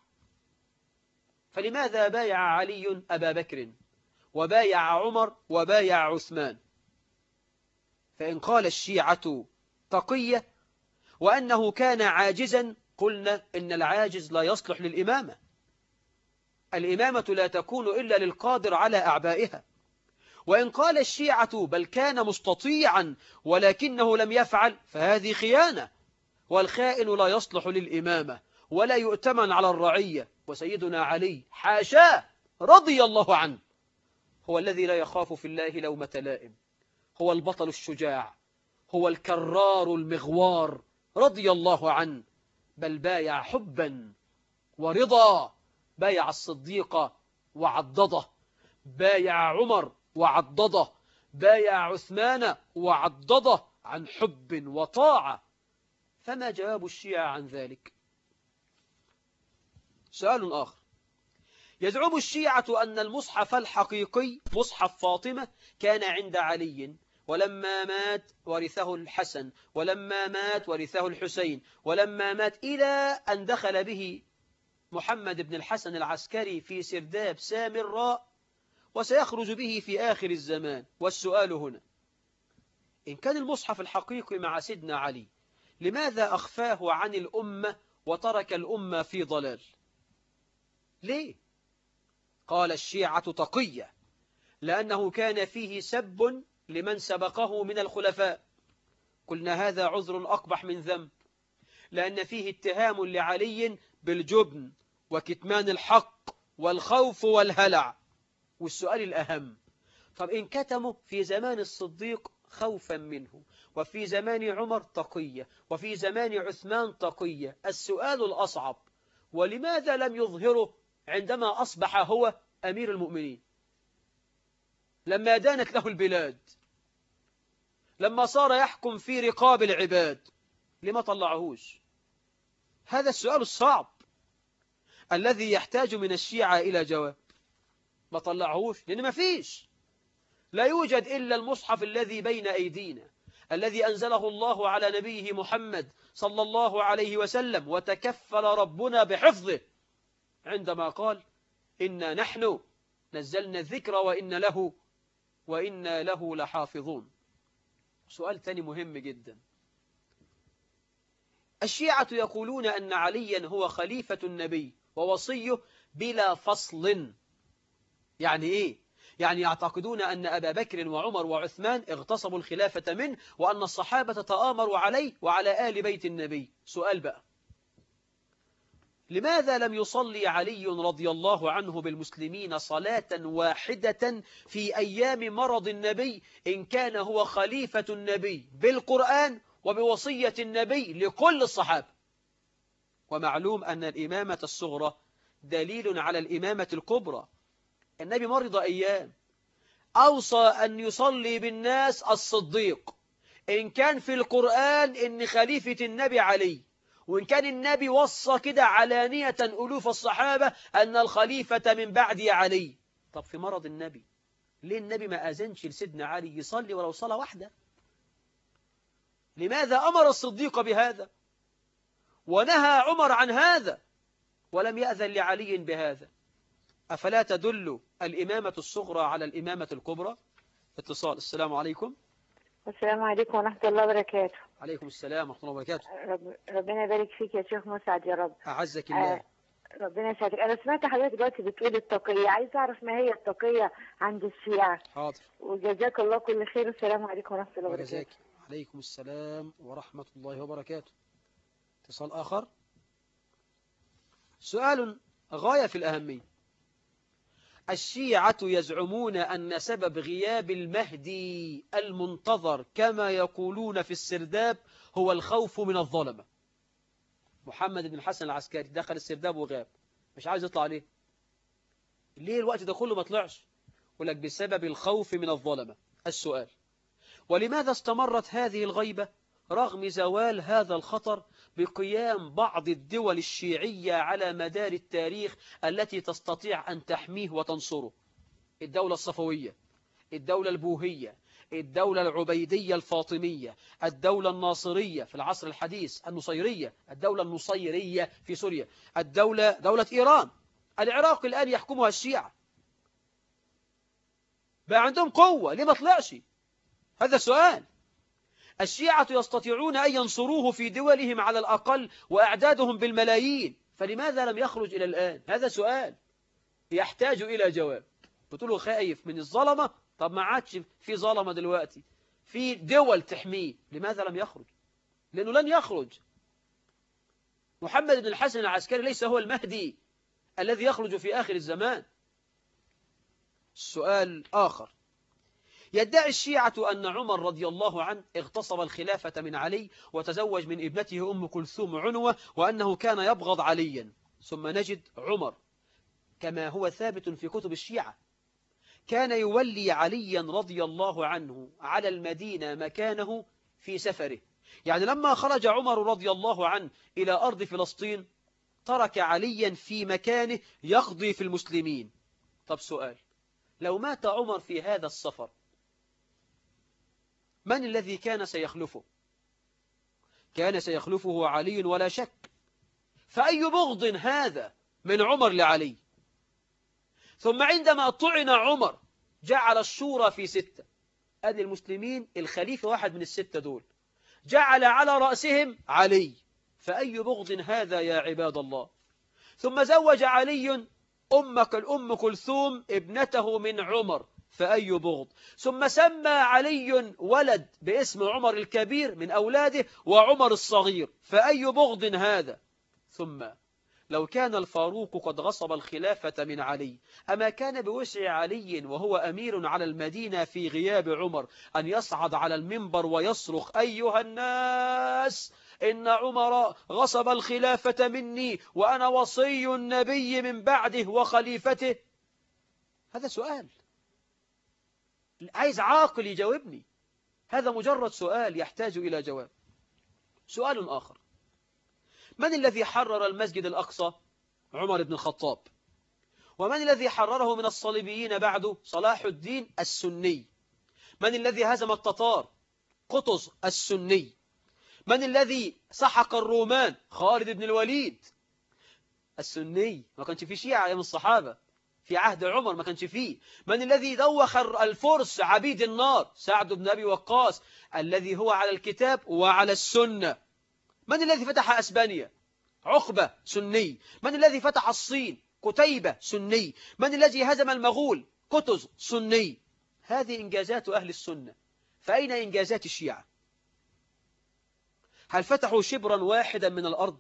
فلماذا بايع علي أبا بكر وبايع عمر وبايع عثمان؟ فإن قال الشيعة تقية وأنه كان عاجزا، قلنا إن العاجز لا يصلح للإمامة. الإمامة لا تكون إلا للقادر على أعبائها. وإن قال الشيعة بل كان مستطيعا ولكنه لم يفعل، فهذه خيانة، والخائن لا يصلح للإمامة ولا يؤتمن على الرعية. وسيدنا علي حاشاه رضي الله عنه هو الذي لا يخاف في الله لومة لائم، هو البطل الشجاع، هو الكرار المغوار رضي الله عنه، بل بايع حبا ورضا، بايع الصديق وعضده، بايع عمر وعضده، بايع عثمان وعضده عن حب وطاعة. فما جواب الشيعة عن ذلك؟ سؤال آخر. يزعم الشيعة أن المصحف الحقيقي مصحف فاطمة كان عند علي، ولما مات ورثه الحسن، ولما مات ورثه الحسين، ولما مات إلى أن دخل به محمد بن الحسن العسكري في سرداب سامراء، وسيخرج به في آخر الزمان. والسؤال هنا: إن كان المصحف الحقيقي مع سيدنا علي، لماذا أخفاه عن الأمة وترك الأمة في ضلال؟ ليه؟ قال الشيعة تقية، لأنه كان فيه سب لمن سبقه من الخلفاء. قلنا هذا عذر أقبح من ذنب، لأن فيه اتهام لعلي بالجبن وكتمان الحق والخوف والهلع. والسؤال الأهم: طب إن كتموا في زمان الصديق خوفا منه، وفي زمان عمر تقية، وفي زمان عثمان تقية، السؤال الأصعب: ولماذا لم يظهره عندما أصبح هو أمير المؤمنين، لما دانت له البلاد، لما صار يحكم في رقاب العباد؟ لما طلعهوش؟ هذا السؤال الصعب الذي يحتاج من الشيعة إلى جواب. ما طلعهوش لأن ما فيش، لا يوجد إلا المصحف الذي بين أيدينا، الذي أنزله الله على نبيه محمد صلى الله عليه وسلم، وتكفل ربنا بحفظه عندما قال: إنا نحن نزلنا الذكر وإنا له لحافظون. سؤال ثاني مهم جدا. الشيعة يقولون أن عليا هو خليفة النبي ووصيه بلا فصل. يعني إيه؟ يعني يعتقدون أن أبا بكر وعمر وعثمان اغتصبوا الخلافة منه، وأن الصحابة تآمروا عليه وعلى آل بيت النبي. سؤال بقى: لماذا لم يصلي علي رضي الله عنه بالمسلمين صلاة واحدة في أيام مرض النبي، إن كان هو خليفة النبي بالقرآن وبوصية النبي لكل الصحابة؟ ومعلوم أن الإمامة الصغرى دليل على الإمامة الكبرى. النبي مرض أيام، أوصى أن يصلي بالناس الصديق، إن كان في القرآن إن خليفة النبي علي، وإن كان النبي وصى كده علانية ألوف الصحابة أن الخليفة من بعد علي. طب في مرض النبي ليه النبي ما أذنش لسيدنا علي يصلي ولو صلاة واحدة؟ لماذا أمر الصديق بهذا ونهى عمر عن هذا ولم يأذن لعلي بهذا؟ أفلا تدل الإمامة الصغرى على الإمامة الكبرى؟ اتصال. السلام عليكم. السلام عليكم ورحمة الله وبركاته. عليكم السلام ورحمة الله وبركاته. ربنا يبارك فيك يا شيخ مسعد يا رب. أعزك الله. ربنا يسعدك. أنا سمعت حضرتك دلوقتي بتقول التقية، عايز أعرف ما هي التقية عند الشيعة. حاضر. وجزاك الله كل خير. السلام عليكم ورحمة الله وبركاته. وجزاك. عليكم السلام ورحمة الله وبركاته. اتصال آخر. سؤال غاية في الأهمية. الشيعة يزعمون أن سبب غياب المهدي المنتظر كما يقولون في السرداب هو الخوف من الظلمة. محمد بن الحسن العسكري دخل السرداب وغاب، مش عايز يطلع ليه؟ ليه الوقت ده كله ما طلعش؟ يقول لك بسبب الخوف من الظلمة. السؤال: ولماذا استمرت هذه الغيبة رغم زوال هذا الخطر بقيام بعض الدول الشيعية على مدار التاريخ التي تستطيع أن تحميه وتنصره؟ الدولة الصفوية، الدولة البوهية، الدولة العبيدية الفاطمية، الدولة الناصرية في العصر الحديث، النصيرية، الدولة النصيرية في سوريا، دولة إيران، العراق الآن يحكمها الشيعة. بقى عندهم قوة، ليه ما طلعش؟ هذا سؤال. الشيعة يستطيعون أن ينصروه في دولهم على الأقل وأعدادهم بالملايين، فلماذا لم يخرج إلى الآن؟ هذا سؤال يحتاج إلى جواب. بتقولوا خايف من الظلمة، طب ما عادش في ظلمة دلوقتي، في دول تحميه، لماذا لم يخرج؟ لأنه لن يخرج. محمد بن الحسن العسكري ليس هو المهدي الذي يخرج في آخر الزمان. السؤال آخر: يدعي الشيعة أن عمر رضي الله عنه اغتصب الخلافة من علي وتزوج من ابنته أم كلثوم عنوة، وأنه كان يبغض عليا. ثم نجد عمر كما هو ثابت في كتب الشيعة كان يولي عليا رضي الله عنه على المدينة مكانه في سفره. يعني لما خرج عمر رضي الله عنه إلى أرض فلسطين ترك عليا في مكانه يقضي في المسلمين. طب سؤال، لو مات عمر في هذا السفر من الذي كان سيخلفه؟ كان سيخلفه علي ولا شك. فأي بغض هذا من عمر لعلي؟ ثم عندما طعن عمر جعل الشورى في 6. أدي المسلمين الخليفة واحد من ال6 دول، جعل على رأسهم علي. فأي بغض هذا يا عباد الله؟ ثم زوج علي أم كلثوم ابنته من عمر، فأي بغض؟ ثم سمى علي ولد باسم عمر الكبير من أولاده وعمر الصغير، فأي بغض هذا؟ ثم لو كان الفاروق قد غصب الخلافة من علي، أما كان بوسع علي وهو أمير على المدينة في غياب عمر أن يصعد على المنبر ويصرخ: أيها الناس، إن عمر غصب الخلافة مني وأنا وصي النبي من بعده وخليفته؟ هذا سؤال عايز عاقل يجاوبني. هذا مجرد سؤال يحتاج إلى جواب. سؤال آخر: من الذي حرر المسجد الأقصى؟ عمر بن الخطاب. ومن الذي حرره من الصليبيين بعده؟ صلاح الدين السني. من الذي هزم التتار؟ قطز السني. من الذي سحق الرومان؟ خالد بن الوليد السني. ما كانش في شيعة أيام الصحابة، في عهد عمر ما كانش فيه. من الذي دوخ الفرس عبيد النار؟ سعد بن أبي وقاص، الذي هو على الكتاب وعلى السنة. من الذي فتح أسبانيا؟ عقبة سني. من الذي فتح الصين؟ قتيبة سني. من الذي هزم المغول؟ قطز سني. هذه إنجازات أهل السنة. فأين إنجازات الشيعة؟ هل فتحوا شبرا واحدا من الأرض؟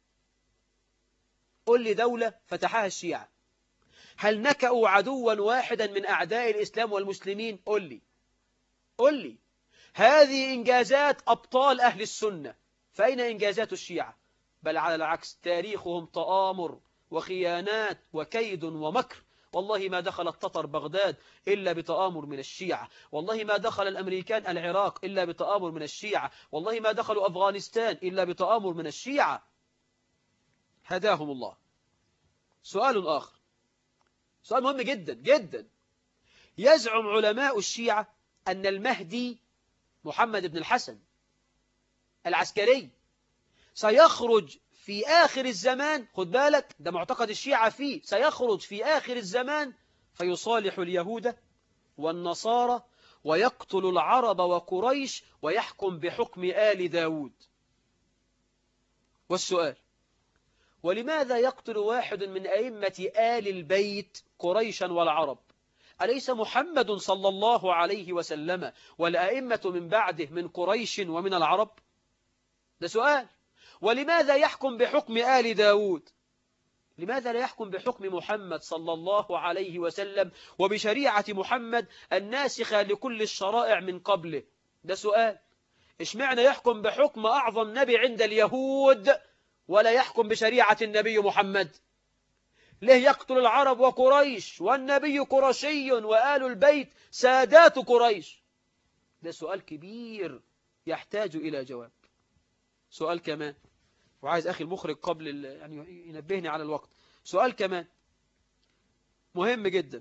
قل لي دولة فتحها الشيعة. هل نكأوا عدوا واحدا من أعداء الإسلام والمسلمين؟ قل لي. هذه إنجازات أبطال أهل السنة. فأين إنجازات الشيعة؟ بل على العكس، تاريخهم تآمر وخيانات وكيد ومكر. والله ما دخل التتر بغداد إلا بتآمر من الشيعة. والله ما دخل الأمريكان العراق إلا بتآمر من الشيعة. والله ما دخلوا أفغانستان إلا بتآمر من الشيعة. هداهم الله. سؤال آخر، سؤال مهم جدا جدا. يزعم علماء الشيعة أن المهدي محمد بن الحسن العسكري سيخرج في آخر الزمان. خد بالك، ده معتقد الشيعة فيه. سيخرج في آخر الزمان فيصالح اليهود والنصارى ويقتل العرب وقريش ويحكم بحكم آل داود. والسؤال: ولماذا يقتل واحد من أئمة آل البيت قريشا والعرب؟ أليس محمد صلى الله عليه وسلم والأئمة من بعده من قريش ومن العرب؟ ده سؤال. ولماذا يحكم بحكم آل داود؟ لماذا لا يحكم بحكم محمد صلى الله عليه وسلم وبشريعة محمد الناسخة لكل الشرائع من قبله؟ ده سؤال. اشمعنى يحكم بحكم أعظم نبي عند اليهود ولا يحكم بشريعة النبي محمد؟ ليه يقتل العرب وقريش والنبي قرشي وآل البيت سادات قريش؟ ده سؤال كبير يحتاج إلى جواب. سؤال كمان، وعايز أخي المخرج قبل يعني ينبهني على الوقت. سؤال كمان مهم جدا.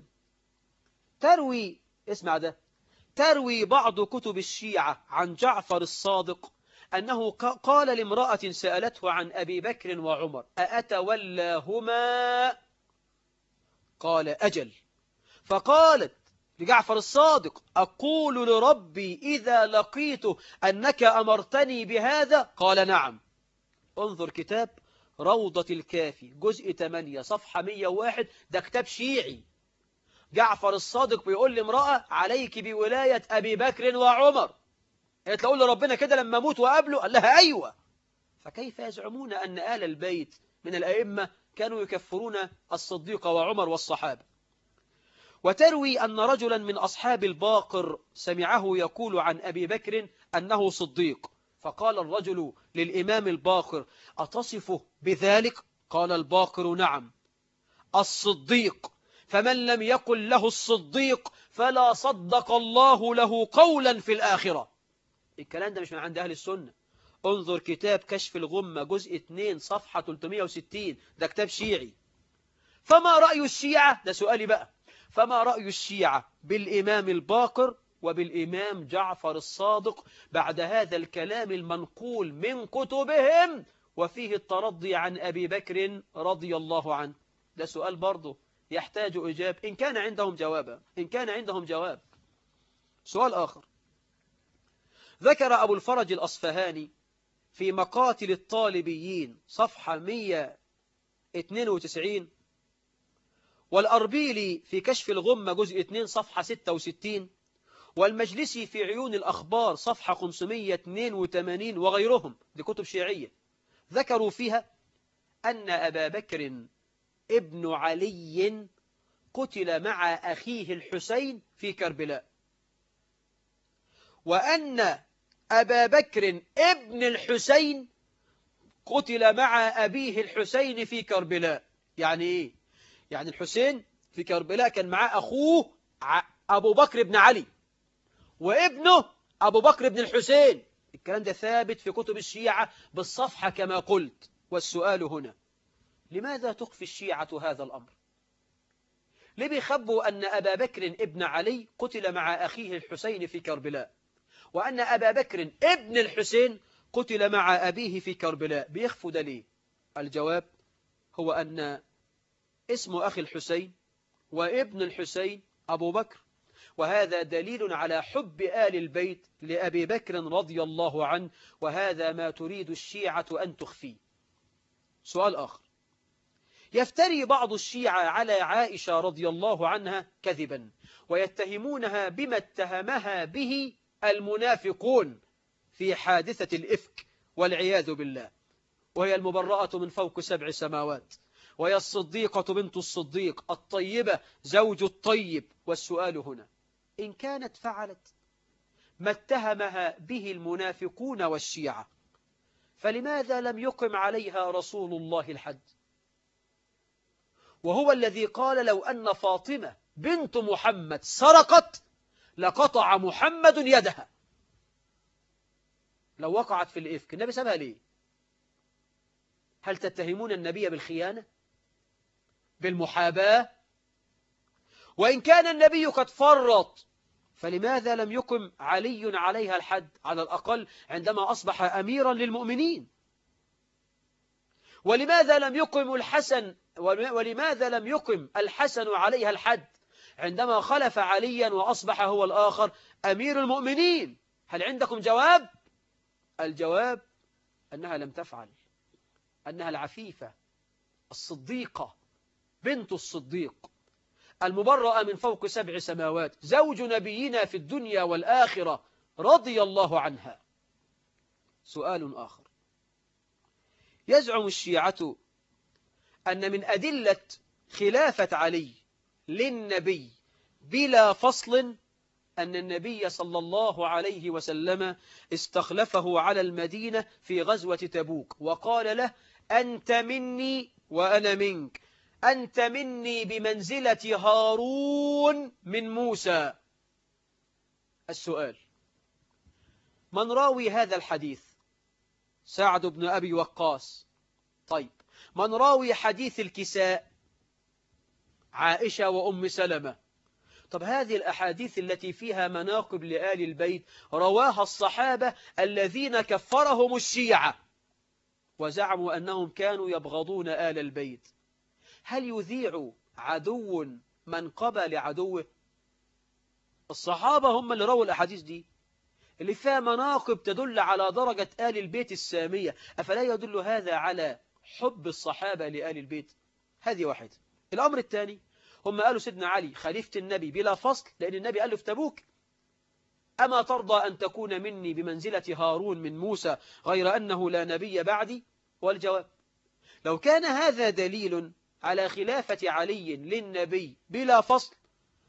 تروي بعض كتب الشيعة عن جعفر الصادق أنه قال لامرأة سألته عن أبي بكر وعمر: أأتولاهما؟ قال: أجل. فقالت لجعفر الصادق: أقول لربي إذا لقيته أنك أمرتني بهذا؟ قال: نعم. انظر كتاب روضة الكافي جزء 8 صفحة 101. ده كتاب شيعي. جعفر الصادق بيقول لامرأة: عليك بولاية أبي بكر وعمر. قالت له: أقول لربنا كده لما أموت وقابله؟ قال لها: أيوة. فكيف يزعمون أن آل البيت من الأئمة كانوا يكفرون الصديق وعمر والصحابة؟ وتروي أن رجلا من أصحاب الباقر سمعه يقول عن أبي بكر أنه صديق، فقال الرجل للإمام الباقر: أتصفه بذلك؟ قال الباقر: نعم، الصديق، فمن لم يقل له الصديق فلا صدق الله له قولا في الآخرة. الكلام ده مش من عند أهل السنة. انظر كتاب كشف الغمة جزء 2 صفحة 360، ده كتاب شيعي. فما رأي الشيعة؟ ده سؤالي بقى. فما رأي الشيعة بالإمام الباقر وبالإمام جعفر الصادق بعد هذا الكلام المنقول من كتبهم وفيه الترضي عن أبي بكر رضي الله عنه؟ ده سؤال برضه يحتاج إجابة إن كان عندهم جوابا، إن كان عندهم جواب. سؤال آخر، ذكر أبو الفرج الأصفهاني في مقاتل الطالبيين صفحة 192، والأربيلي في كشف الغمة جزء 2 صفحة 66، والمجلسي في عيون الأخبار صفحة 582 وغيرهم، دي كتب شيعية، ذكروا فيها أن أبا بكر ابن علي قتل مع أخيه الحسين في كربلاء، وأن أبا بكر ابن الحسين قتل مع أبيه الحسين في كربلاء. يعني إيه؟ يعني الحسين في كربلاء كان معاه أخوه أبو بكر بن علي وابنه أبو بكر بن الحسين. الكلام ده ثابت في كتب الشيعة بالصفحة كما قلت. والسؤال هنا، لماذا تخفي الشيعة هذا الأمر؟ ليه بيخبوا أن أبا بكر ابن علي قتل مع أخيه الحسين في كربلاء، وأن أبا بكر ابن الحسين قتل مع أبيه في كربلاء؟ بيخفوا ده ليه؟ الجواب هو أن اسم أخي الحسين وابن الحسين أبو بكر، وهذا دليل على حب آل البيت لأبي بكر رضي الله عنه، وهذا ما تريد الشيعة أن تخفيه. سؤال آخر، يفتري بعض الشيعة على عائشة رضي الله عنها كذبا، ويتهمونها بما اتهمها به المنافقون في حادثة الإفك والعياذ بالله، وهي المبرأة من فوق 7 سماوات، وهي الصديقة بنت الصديق الطيبة زوج الطيب. والسؤال هنا، إن كانت فعلت ما اتهمها به المنافقون والشيعة، فلماذا لم يقم عليها رسول الله الحد؟ وهو الذي قال: لو أن فاطمة بنت محمد سرقت لقطع محمد يدها. لو وقعت في الإفك النبي سابها ليه؟ هل تتهمون النبي بالخيانة؟ بالمحاباة؟ وإن كان النبي قد فرط، فلماذا لم يقم علي عليها الحد على الأقل عندما أصبح أميرا للمؤمنين؟ ولماذا لم يقم الحسن عليها الحد عندما خلف عليا وأصبح هو الآخر أمير المؤمنين؟ هل عندكم جواب؟ الجواب أنها لم تفعل، أنها العفيفة الصديقة بنت الصديق المبرأة من فوق 7 سماوات، زوج نبينا في الدنيا والآخرة رضي الله عنها. سؤال آخر، يزعم الشيعة أن من أدلة خلافة علي للنبي بلا فصل أن النبي صلى الله عليه وسلم استخلفه على المدينة في غزوة تبوك وقال له: أنت مني وأنا منك، أنت مني بمنزلة هارون من موسى. السؤال، من راوي هذا الحديث؟ سعد بن أبي وقاص. طيب، من راوي حديث الكساء؟ عائشة وأم سلمة. طب هذه الأحاديث التي فيها مناقب لآل البيت رواها الصحابة الذين كفرهم الشيعة وزعموا أنهم كانوا يبغضون آل البيت. هل يذيع عدو من قبل عدوه؟ الصحابة هم اللي رووا الأحاديث دي اللي فيها مناقب تدل على درجة آل البيت السامية. أفلا يدل هذا على حب الصحابة لآل البيت؟ هذه واحدة. الأمر الثاني، هم قالوا سيدنا علي خليفة النبي بلا فصل لأن النبي قال له في تبوك: أما ترضى أن تكون مني بمنزلة هارون من موسى غير أنه لا نبي بعدي؟ والجواب، لو كان هذا دليل على خلافة علي للنبي بلا فصل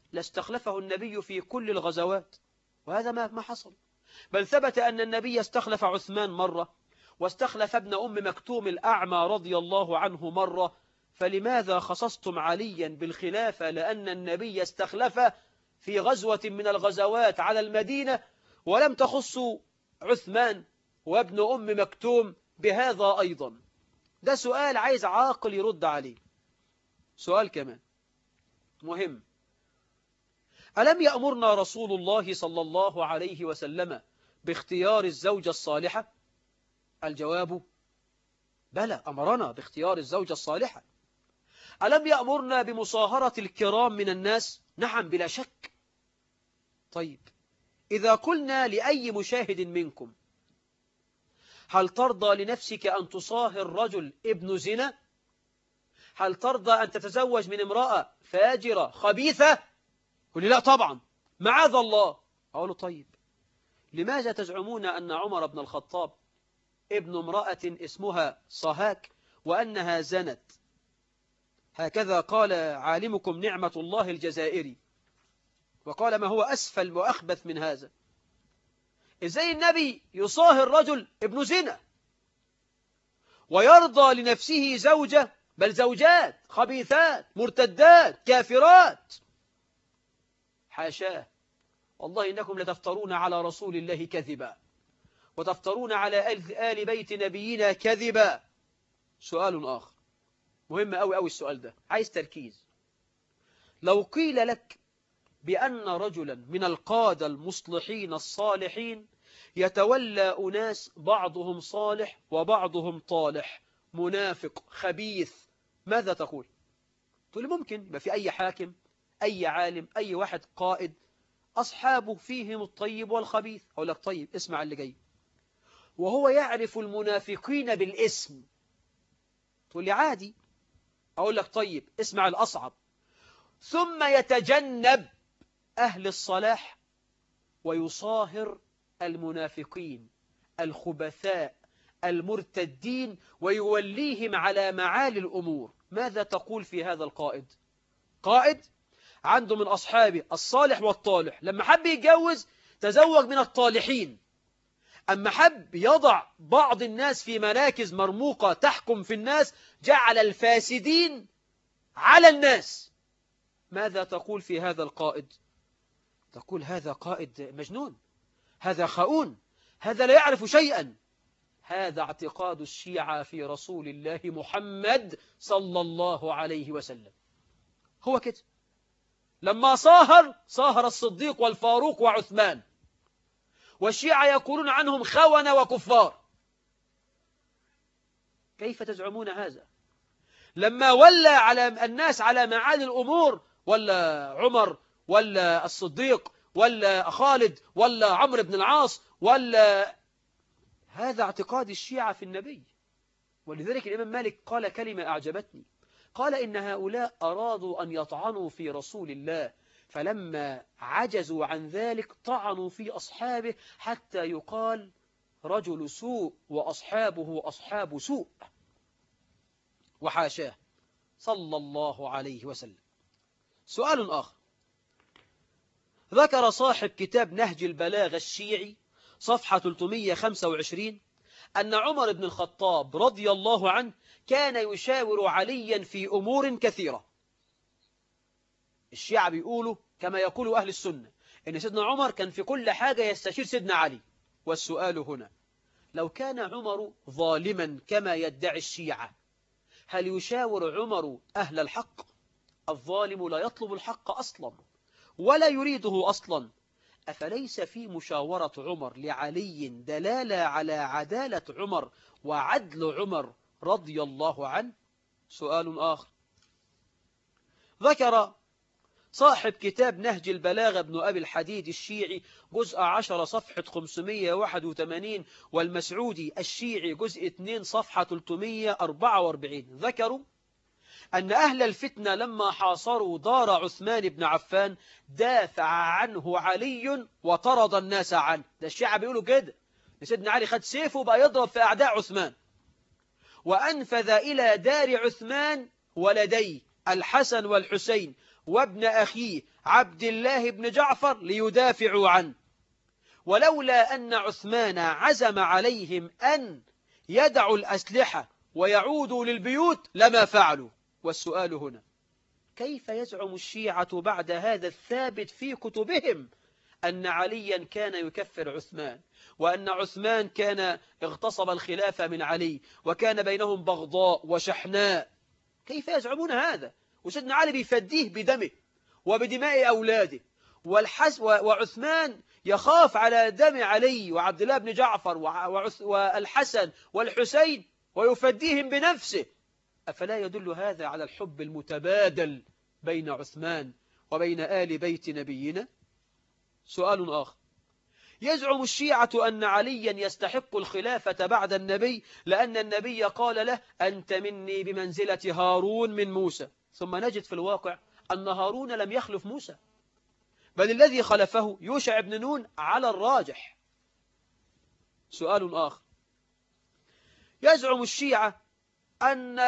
لاستخلفه النبي في كل الغزوات، وهذا ما حصل. بل ثبت أن النبي استخلف عثمان مرة، واستخلف ابن أم مكتوم الأعمى رضي الله عنه مرة. فلماذا خصصتم عليا بالخلافة لأن النبي استخلف في غزوة من الغزوات على المدينة، ولم تخصوا عثمان وابن أم مكتوم بهذا أيضا؟ ده سؤال عايز عاقل يرد عليه. سؤال كمان مهم: ألم يأمرنا رسول الله صلى الله عليه وسلم باختيار الزوجة الصالحة؟ الجواب: بلى، أمرنا باختيار الزوجة الصالحة. ألم يأمرنا بمصاهرة الكرام من الناس؟ نعم بلا شك. طيب، إذا قلنا لأي مشاهد منكم: هل ترضى لنفسك أن تصاهر رجل ابن زنا؟ هل ترضى أن تتزوج من امرأة فاجرة خبيثة؟ يقول لي لا طبعا، معاذ الله. أقول له طيب، لماذا تزعمون أن عمر بن الخطاب ابن امرأة اسمها صهاك وأنها زنت؟ هكذا قال عالمكم نعمة الله الجزائري، وقال ما هو أسفل وأخبث من هذا. إزاي النبي يصاهر رجل ابن زنا ويرضى لنفسه زوجة، بل زوجات خبيثات مرتدات كافرات؟ حاشاه، والله إنكم لتفترون على رسول الله كذبا، وتفترون على آل بيت نبينا كذبا. سؤال آخر مهم أوي السؤال ده عايز تركيز. لو قيل لك بأن رجلا من القادة المصلحين الصالحين يتولى أناس بعضهم صالح وبعضهم طالح، منافق خبيث، ماذا تقول؟ تقول ممكن يبقى في أي حاكم، أي عالم، أي واحد قائد أصحابه فيهم الطيب والخبيث. أقول لك طيب اسمع اللي جاي: وهو يعرف المنافقين بالاسم. تقول لي عادي. أقول لك طيب اسمع الأصعب: ثم يتجنب أهل الصلاح ويصاهر المنافقين الخبثاء المرتدين ويوليهم على معالي الأمور. ماذا تقول في هذا القائد؟ قائد عنده من أصحابه الصالح والطالح، لما حب يتجوز تزوج من الطالحين، أما حب يضع بعض الناس في مراكز مرموقة تحكم في الناس جعل الفاسدين على الناس. ماذا تقول في هذا القائد؟ تقول هذا قائد مجنون، هذا خؤون، هذا لا يعرف شيئا. هذا اعتقاد الشيعة في رسول الله محمد صلى الله عليه وسلم. هو كده، لما صاهر الصديق والفاروق وعثمان، والشيعة يقولون عنهم خونة وكفار. كيف تزعمون هذا؟ لما ولى على الناس على معالي الأمور، ولا عمر ولا الصديق ولا خالد ولا عمرو بن العاص ولا، هذا اعتقاد الشيعة في النبي. ولذلك الإمام مالك قال كلمة أعجبتني، قال إن هؤلاء أرادوا أن يطعنوا في رسول الله، فلما عجزوا عن ذلك طعنوا في أصحابه حتى يقال رجل سوء وأصحابه أصحاب سوء. وحاشاه صلى الله عليه وسلم. سؤال آخر: ذكر صاحب كتاب نهج البلاغة الشيعي صفحة 325 أن عمر بن الخطاب رضي الله عنه كان يشاور عليا في أمور كثيرة. الشيعة بيقولوا كما يقول أهل السنة إن سيدنا عمر كان في كل حاجة يستشير سيدنا علي. والسؤال هنا: لو كان عمر ظالما كما يدعي الشيعة، هل يشاور عمر أهل الحق؟ الظالم لا يطلب الحق أصلا ولا يريده أصلا. أفليس في مشاورة عمر لعلي دلالة على عدالة عمر وعدل عمر رضي الله عنه؟ سؤال آخر: ذكر صاحب كتاب نهج البلاغة ابن أبي الحديد الشيعي جزء 10 صفحة 581، والمسعودي الشيعي جزء 2 صفحة 344، ذكروا أن أهل الفتنة لما حاصروا دار عثمان بن عفان دافع عنه علي وطرد الناس عنه. ده الشيعة بيقولوا كده، سيدنا علي خد سيفه بقى يضرب في أعداء عثمان، وأنفذ إلى دار عثمان ولديه الحسن والحسين وابن أخيه عبد الله بن جعفر ليدافعوا عنه، ولولا أن عثمان عزم عليهم أن يدعوا الأسلحة ويعودوا للبيوت لما فعلوا. والسؤال هنا: كيف يزعم الشيعة بعد هذا الثابت في كتبهم أن عليا كان يكفر عثمان، وأن عثمان كان اغتصب الخلافة من علي، وكان بينهم بغضاء وشحناء؟ كيف يزعمون هذا؟ وسيدنا علي بيفديه بدمه وبدماء أولاده، وعثمان يخاف على دم علي وعبد الله بن جعفر والحسن والحسين ويفديهم بنفسه. أفلا يدل هذا على الحب المتبادل بين عثمان وبين آل بيت نبينا؟ سؤال آخر: يزعم الشيعة أن عليا يستحق الخلافة بعد النبي لأن النبي قال له: أنت مني بمنزلة هارون من موسى. ثم نجد في الواقع أن هارون لم يخلف موسى، بل الذي خلفه يوشع بن نون على الراجح. سؤال آخر: يزعم الشيعة أن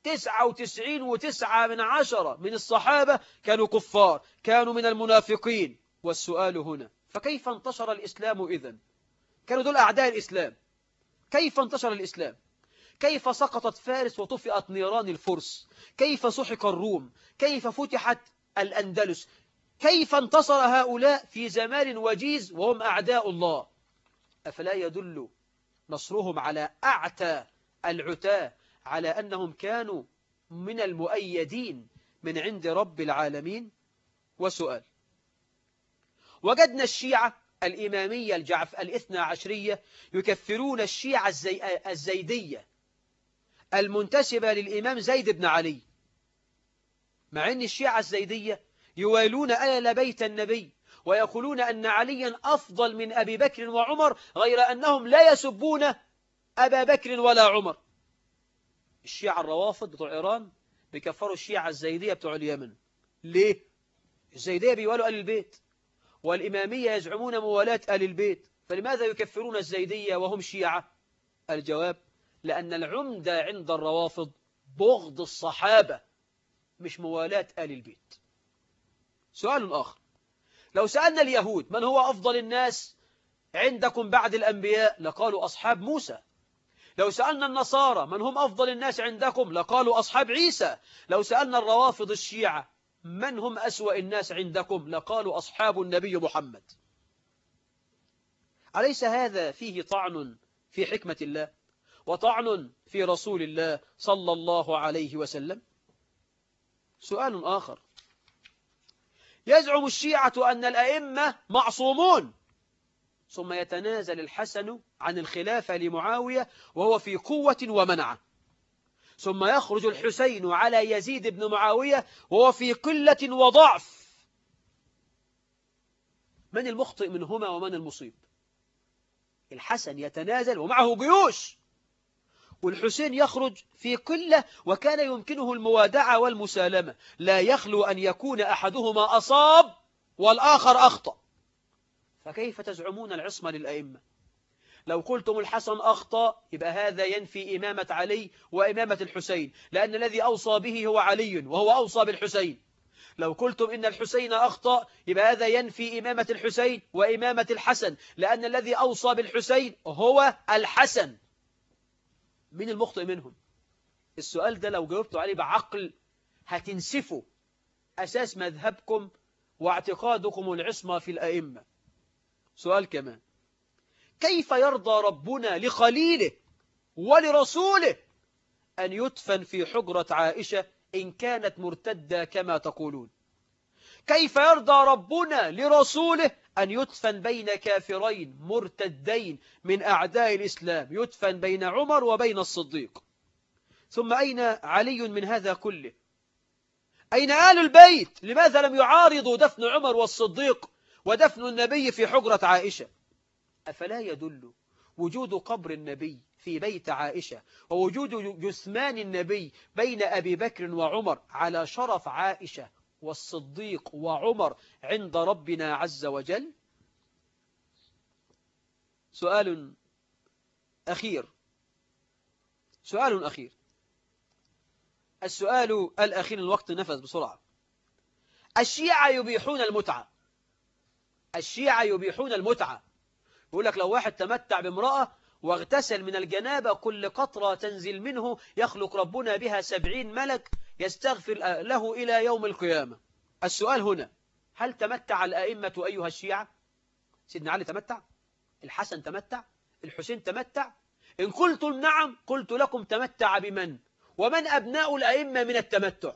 99.9 من الصحابة كانوا كفار، كانوا من المنافقين. والسؤال هنا: فكيف انتشر الإسلام إذن؟ كانوا دول أعداء الإسلام. كيف انتشر الإسلام؟ كيف سقطت فارس وطفئت نيران الفرس؟ كيف سحق الروم؟ كيف فتحت الأندلس؟ كيف انتصر هؤلاء في زمان وجيز وهم أعداء الله؟ أفلا يدل نصرهم على أعتى العتاة على أنهم كانوا من المؤيدين من عند رب العالمين؟ وسؤال: وجدنا الشيعة الإمامية الاثنى عشرية يكفرون الشيعة الزيدية المنتسبة للإمام زيد بن علي، مع أن الشيعة الزيدية يوالون آل بيت النبي ويقولون أن عليا أفضل من أبي بكر وعمر، غير أنهم لا يسبون أبا بكر ولا عمر. الشيعة الروافض بتوع إيران بيكفروا الشيعة الزيدية بتوع اليمن. ليه؟ الزيدية بيوالوا آل البيت، والإمامية يزعمون موالاة آل البيت، فلماذا يكفرون الزيدية وهم شيعة؟ الجواب: لأن العمدة عند الروافض بغض الصحابة، مش موالاة آل البيت. سؤال آخر: لو سألنا اليهود من هو أفضل الناس عندكم بعد الأنبياء لقالوا أصحاب موسى. لو سألنا النصارى من هم أفضل الناس عندكم لقالوا أصحاب عيسى. لو سألنا الروافض الشيعة من هم أسوأ الناس عندكم لقالوا أصحاب النبي محمد. أليس هذا فيه طعن في حكمة الله وطعن في رسول الله صلى الله عليه وسلم؟ سؤال آخر: يزعم الشيعة أن الأئمة معصومون، ثم يتنازل الحسن عن الخلافة لمعاوية وهو في قوة ومنعة، ثم يخرج الحسين على يزيد بن معاوية وهو في قلة وضعف. من المخطئ منهما ومن المصيب؟ الحسن يتنازل ومعه جيوش، والحسين يخرج في قلة وكان يمكنه الموادعة والمسالمة. لا يخلو أن يكون أحدهما أصاب والآخر أخطأ. فكيف تزعمون العصمة للأئمة؟ لو قلتم الحسن أخطأ يبقى هذا ينفي إمامة علي وإمامة الحسين، لأن الذي أوصى به هو علي وهو أوصى بالحسين. لو قلتم إن الحسين أخطأ يبقى هذا ينفي إمامة الحسين وإمامة الحسن، لأن الذي أوصى بالحسين هو الحسن. من المخطئ منهم؟ السؤال ده لو جاوبتوا عليه بعقل هتنسفوا أساس مذهبكم واعتقادكم العصمة في الأئمة. سؤال كمان: كيف يرضى ربنا لخليله ولرسوله أن يدفن في حجرة عائشة إن كانت مرتدة كما تقولون؟ كيف يرضى ربنا لرسوله أن يدفن بين كافرين مرتدين من أعداء الإسلام، يدفن بين عمر وبين الصديق؟ ثم أين علي من هذا كله؟ أين آل البيت؟ لماذا لم يعارضوا دفن عمر والصديق ودفن النبي في حجرة عائشة؟ أفلا يدل وجود قبر النبي في بيت عائشة ووجود جثمان النبي بين أبي بكر وعمر على شرف عائشة والصديق وعمر عند ربنا عز وجل؟ سؤال أخير. السؤال الأخير، الوقت نفذ بسرعة. الشيعة يبيحون المتعة. الشيعة يبيحون المتعة. يقول لك لو واحد تمتع بامرأة واغتسل من الجنابة كل قطرة تنزل منه يخلق ربنا بها 70 ملك يستغفر له إلى يوم القيامة. السؤال هنا، هل تمتع الأئمة أيها الشيعة؟ سيدنا علي تمتع؟ الحسن تمتع؟ الحسين تمتع؟ إن قلتم نعم قلت لكم تمتع بمن؟ ومن أبناء الأئمة من التمتع؟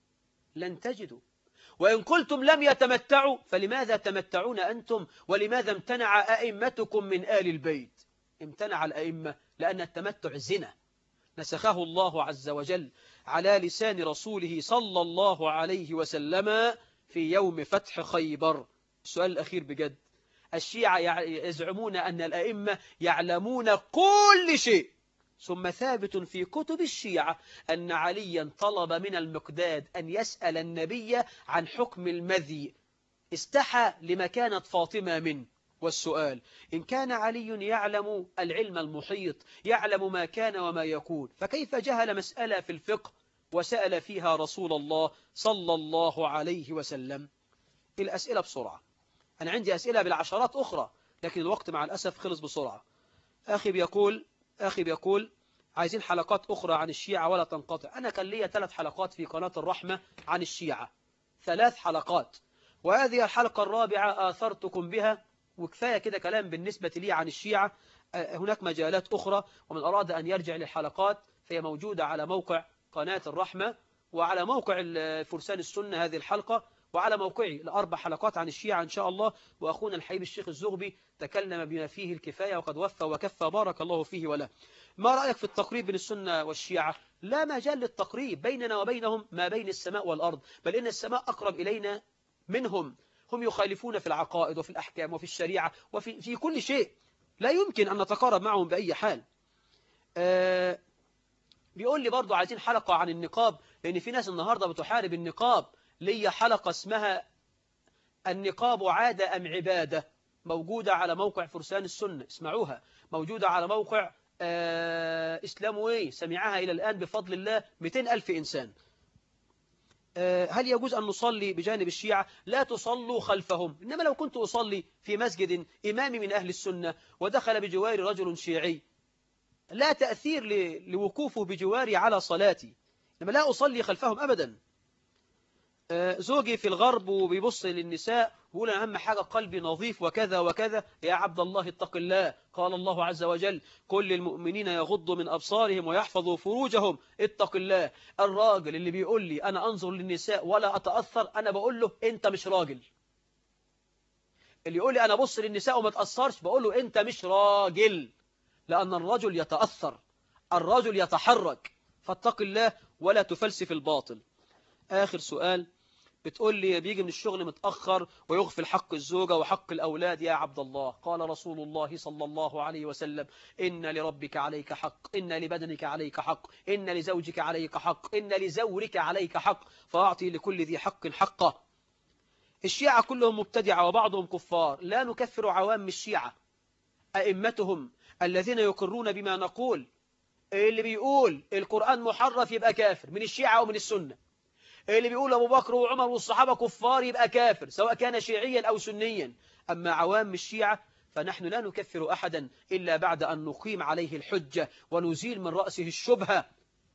لن تجدوا. وإن قلتم لم يتمتعوا فلماذا تمتعون أنتم؟ ولماذا امتنع أئمتكم من آل البيت؟ امتنع الأئمة لأن التمتع زنا، نسخه الله عز وجل على لسان رسوله صلى الله عليه وسلم في يوم فتح خيبر. السؤال الأخير بجد، الشيعة يزعمون أن الأئمة يعلمون كل شيء، ثم ثابت في كتب الشيعة أن عليا طلب من المقداد أن يسأل النبي عن حكم المذي، استحى لمكانة فاطمة منه. والسؤال، إن كان علي يعلم العلم المحيط، يعلم ما كان وما يكون، فكيف جهل مسألة في الفقه وسأل فيها رسول الله صلى الله عليه وسلم؟ الأسئلة بسرعة، أنا عندي أسئلة بالعشرات أخرى لكن الوقت مع الأسف خلص بسرعة. أخي بيقول عايزين حلقات أخرى عن الشيعة ولا تنقطع. أنا كان لي 3 حلقات في قناة الرحمة عن الشيعة، 3 حلقات، وهذه الحلقة الرابعة آثرتكم بها، وكفاية كده كلام بالنسبة لي عن الشيعة. هناك مجالات أخرى، ومن أراد أن يرجع للحلقات فهي موجودة على موقع قناة الرحمة وعلى موقع فرسان السنة هذه الحلقة، وعلى موقعي 4 حلقات عن الشيعة إن شاء الله. وأخونا الحبيب الشيخ الزغبي تكلم بما فيه الكفاية وقد وفى وكفى، بارك الله فيه وله. ما رأيك في التقريب بين السنة والشيعة؟ لا مجال للتقريب، بيننا وبينهم ما بين السماء والأرض، بل إن السماء أقرب إلينا منهم. هم يخالفون في العقائد وفي الأحكام وفي الشريعة وفي كل شيء، لا يمكن أن نتقارب معهم بأي حال. بيقول لي برضو عايزين حلقة عن النقاب، لأن في ناس النهاردة بتحارب النقاب. لي حلقة اسمها النقاب عادة أم عبادة، موجودة على موقع فرسان السنة، اسمعوها، موجودة على موقع إسلاموي، سمعها إلى الآن بفضل الله 200,000 إنسان. هل يجوز أن نصلي بجانب الشيعة؟ لا تصلوا خلفهم، إنما لو كنت أصلي في مسجد إمامي من أهل السنة ودخل بجواري رجل شيعي لا تأثير لوقوفه بجواري على صلاتي، إنما لا أصلي خلفهم أبدا. زوجي في الغرب وبيبص للنساء ويقول أهم حاجة قلبي نظيف وكذا وكذا. يا عبد الله اتق الله، قال الله عز وجل كل المؤمنين يغضوا من أبصارهم ويحفظوا فروجهم، اتق الله. الراجل اللي بيقول لي أنا أنظر للنساء ولا أتأثر، أنا بقول له أنت مش راجل. اللي يقول لي أنا بص للنساء وما تأثرش، بقول له أنت مش راجل، لأن الرجل يتأثر، الرجل يتحرك، فاتق الله ولا تفلسف الباطل. آخر سؤال، بتقول لي بيجي من الشغل متأخر ويغفل حق الزوجة وحق الأولاد. يا عبد الله، قال رسول الله صلى الله عليه وسلم إن لربك عليك حق، إن لبدنك عليك حق، إن لزوجك عليك حق، إن لزورك عليك حق، فأعطي لكل ذي حق حقه. الشيعة كلهم مبتدعة وبعضهم كفار، لا نكفر عوام الشيعة، أئمتهم الذين يقرون بما نقول. اللي بيقول القرآن محرف يبقى كافر من الشيعة ومن السنة، اللي بيقول أبو بكر وعمر والصحابة كفار يبقى كافر سواء كان شيعيا أو سنيا. أما عوام الشيعة فنحن لا نكفر أحدا إلا بعد أن نقيم عليه الحجة ونزيل من رأسه الشبهة.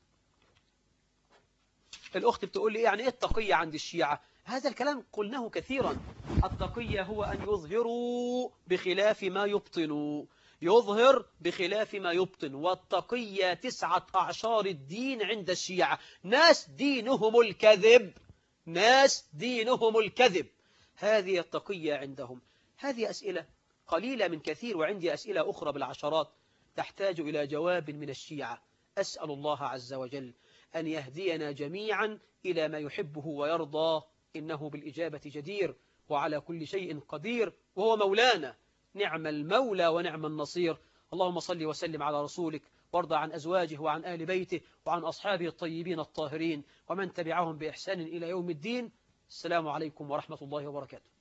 الأخت بتقول لي يعني إيه التقية عند الشيعة؟ هذا الكلام قلناه كثيرا. التقية هو أن يظهروا بخلاف ما يبطنوا، يظهر بخلاف ما يبطن. والتقية 9 أعشار الدين عند الشيعة، ناس دينهم الكذب، ناس دينهم الكذب، هذه التقية عندهم. هذه أسئلة قليلة من كثير، وعندي أسئلة أخرى بالعشرات تحتاج إلى جواب من الشيعة. أسأل الله عز وجل أن يهدينا جميعا إلى ما يحبه ويرضى، إنه بالإجابة جدير وعلى كل شيء قدير، وهو مولانا، نعم المولى ونعم النصير. اللهم صل وسلم على رسولك، وارضى عن أزواجه وعن آل بيته وعن أصحابه الطيبين الطاهرين ومن تبعهم بإحسان إلى يوم الدين. السلام عليكم ورحمة الله وبركاته.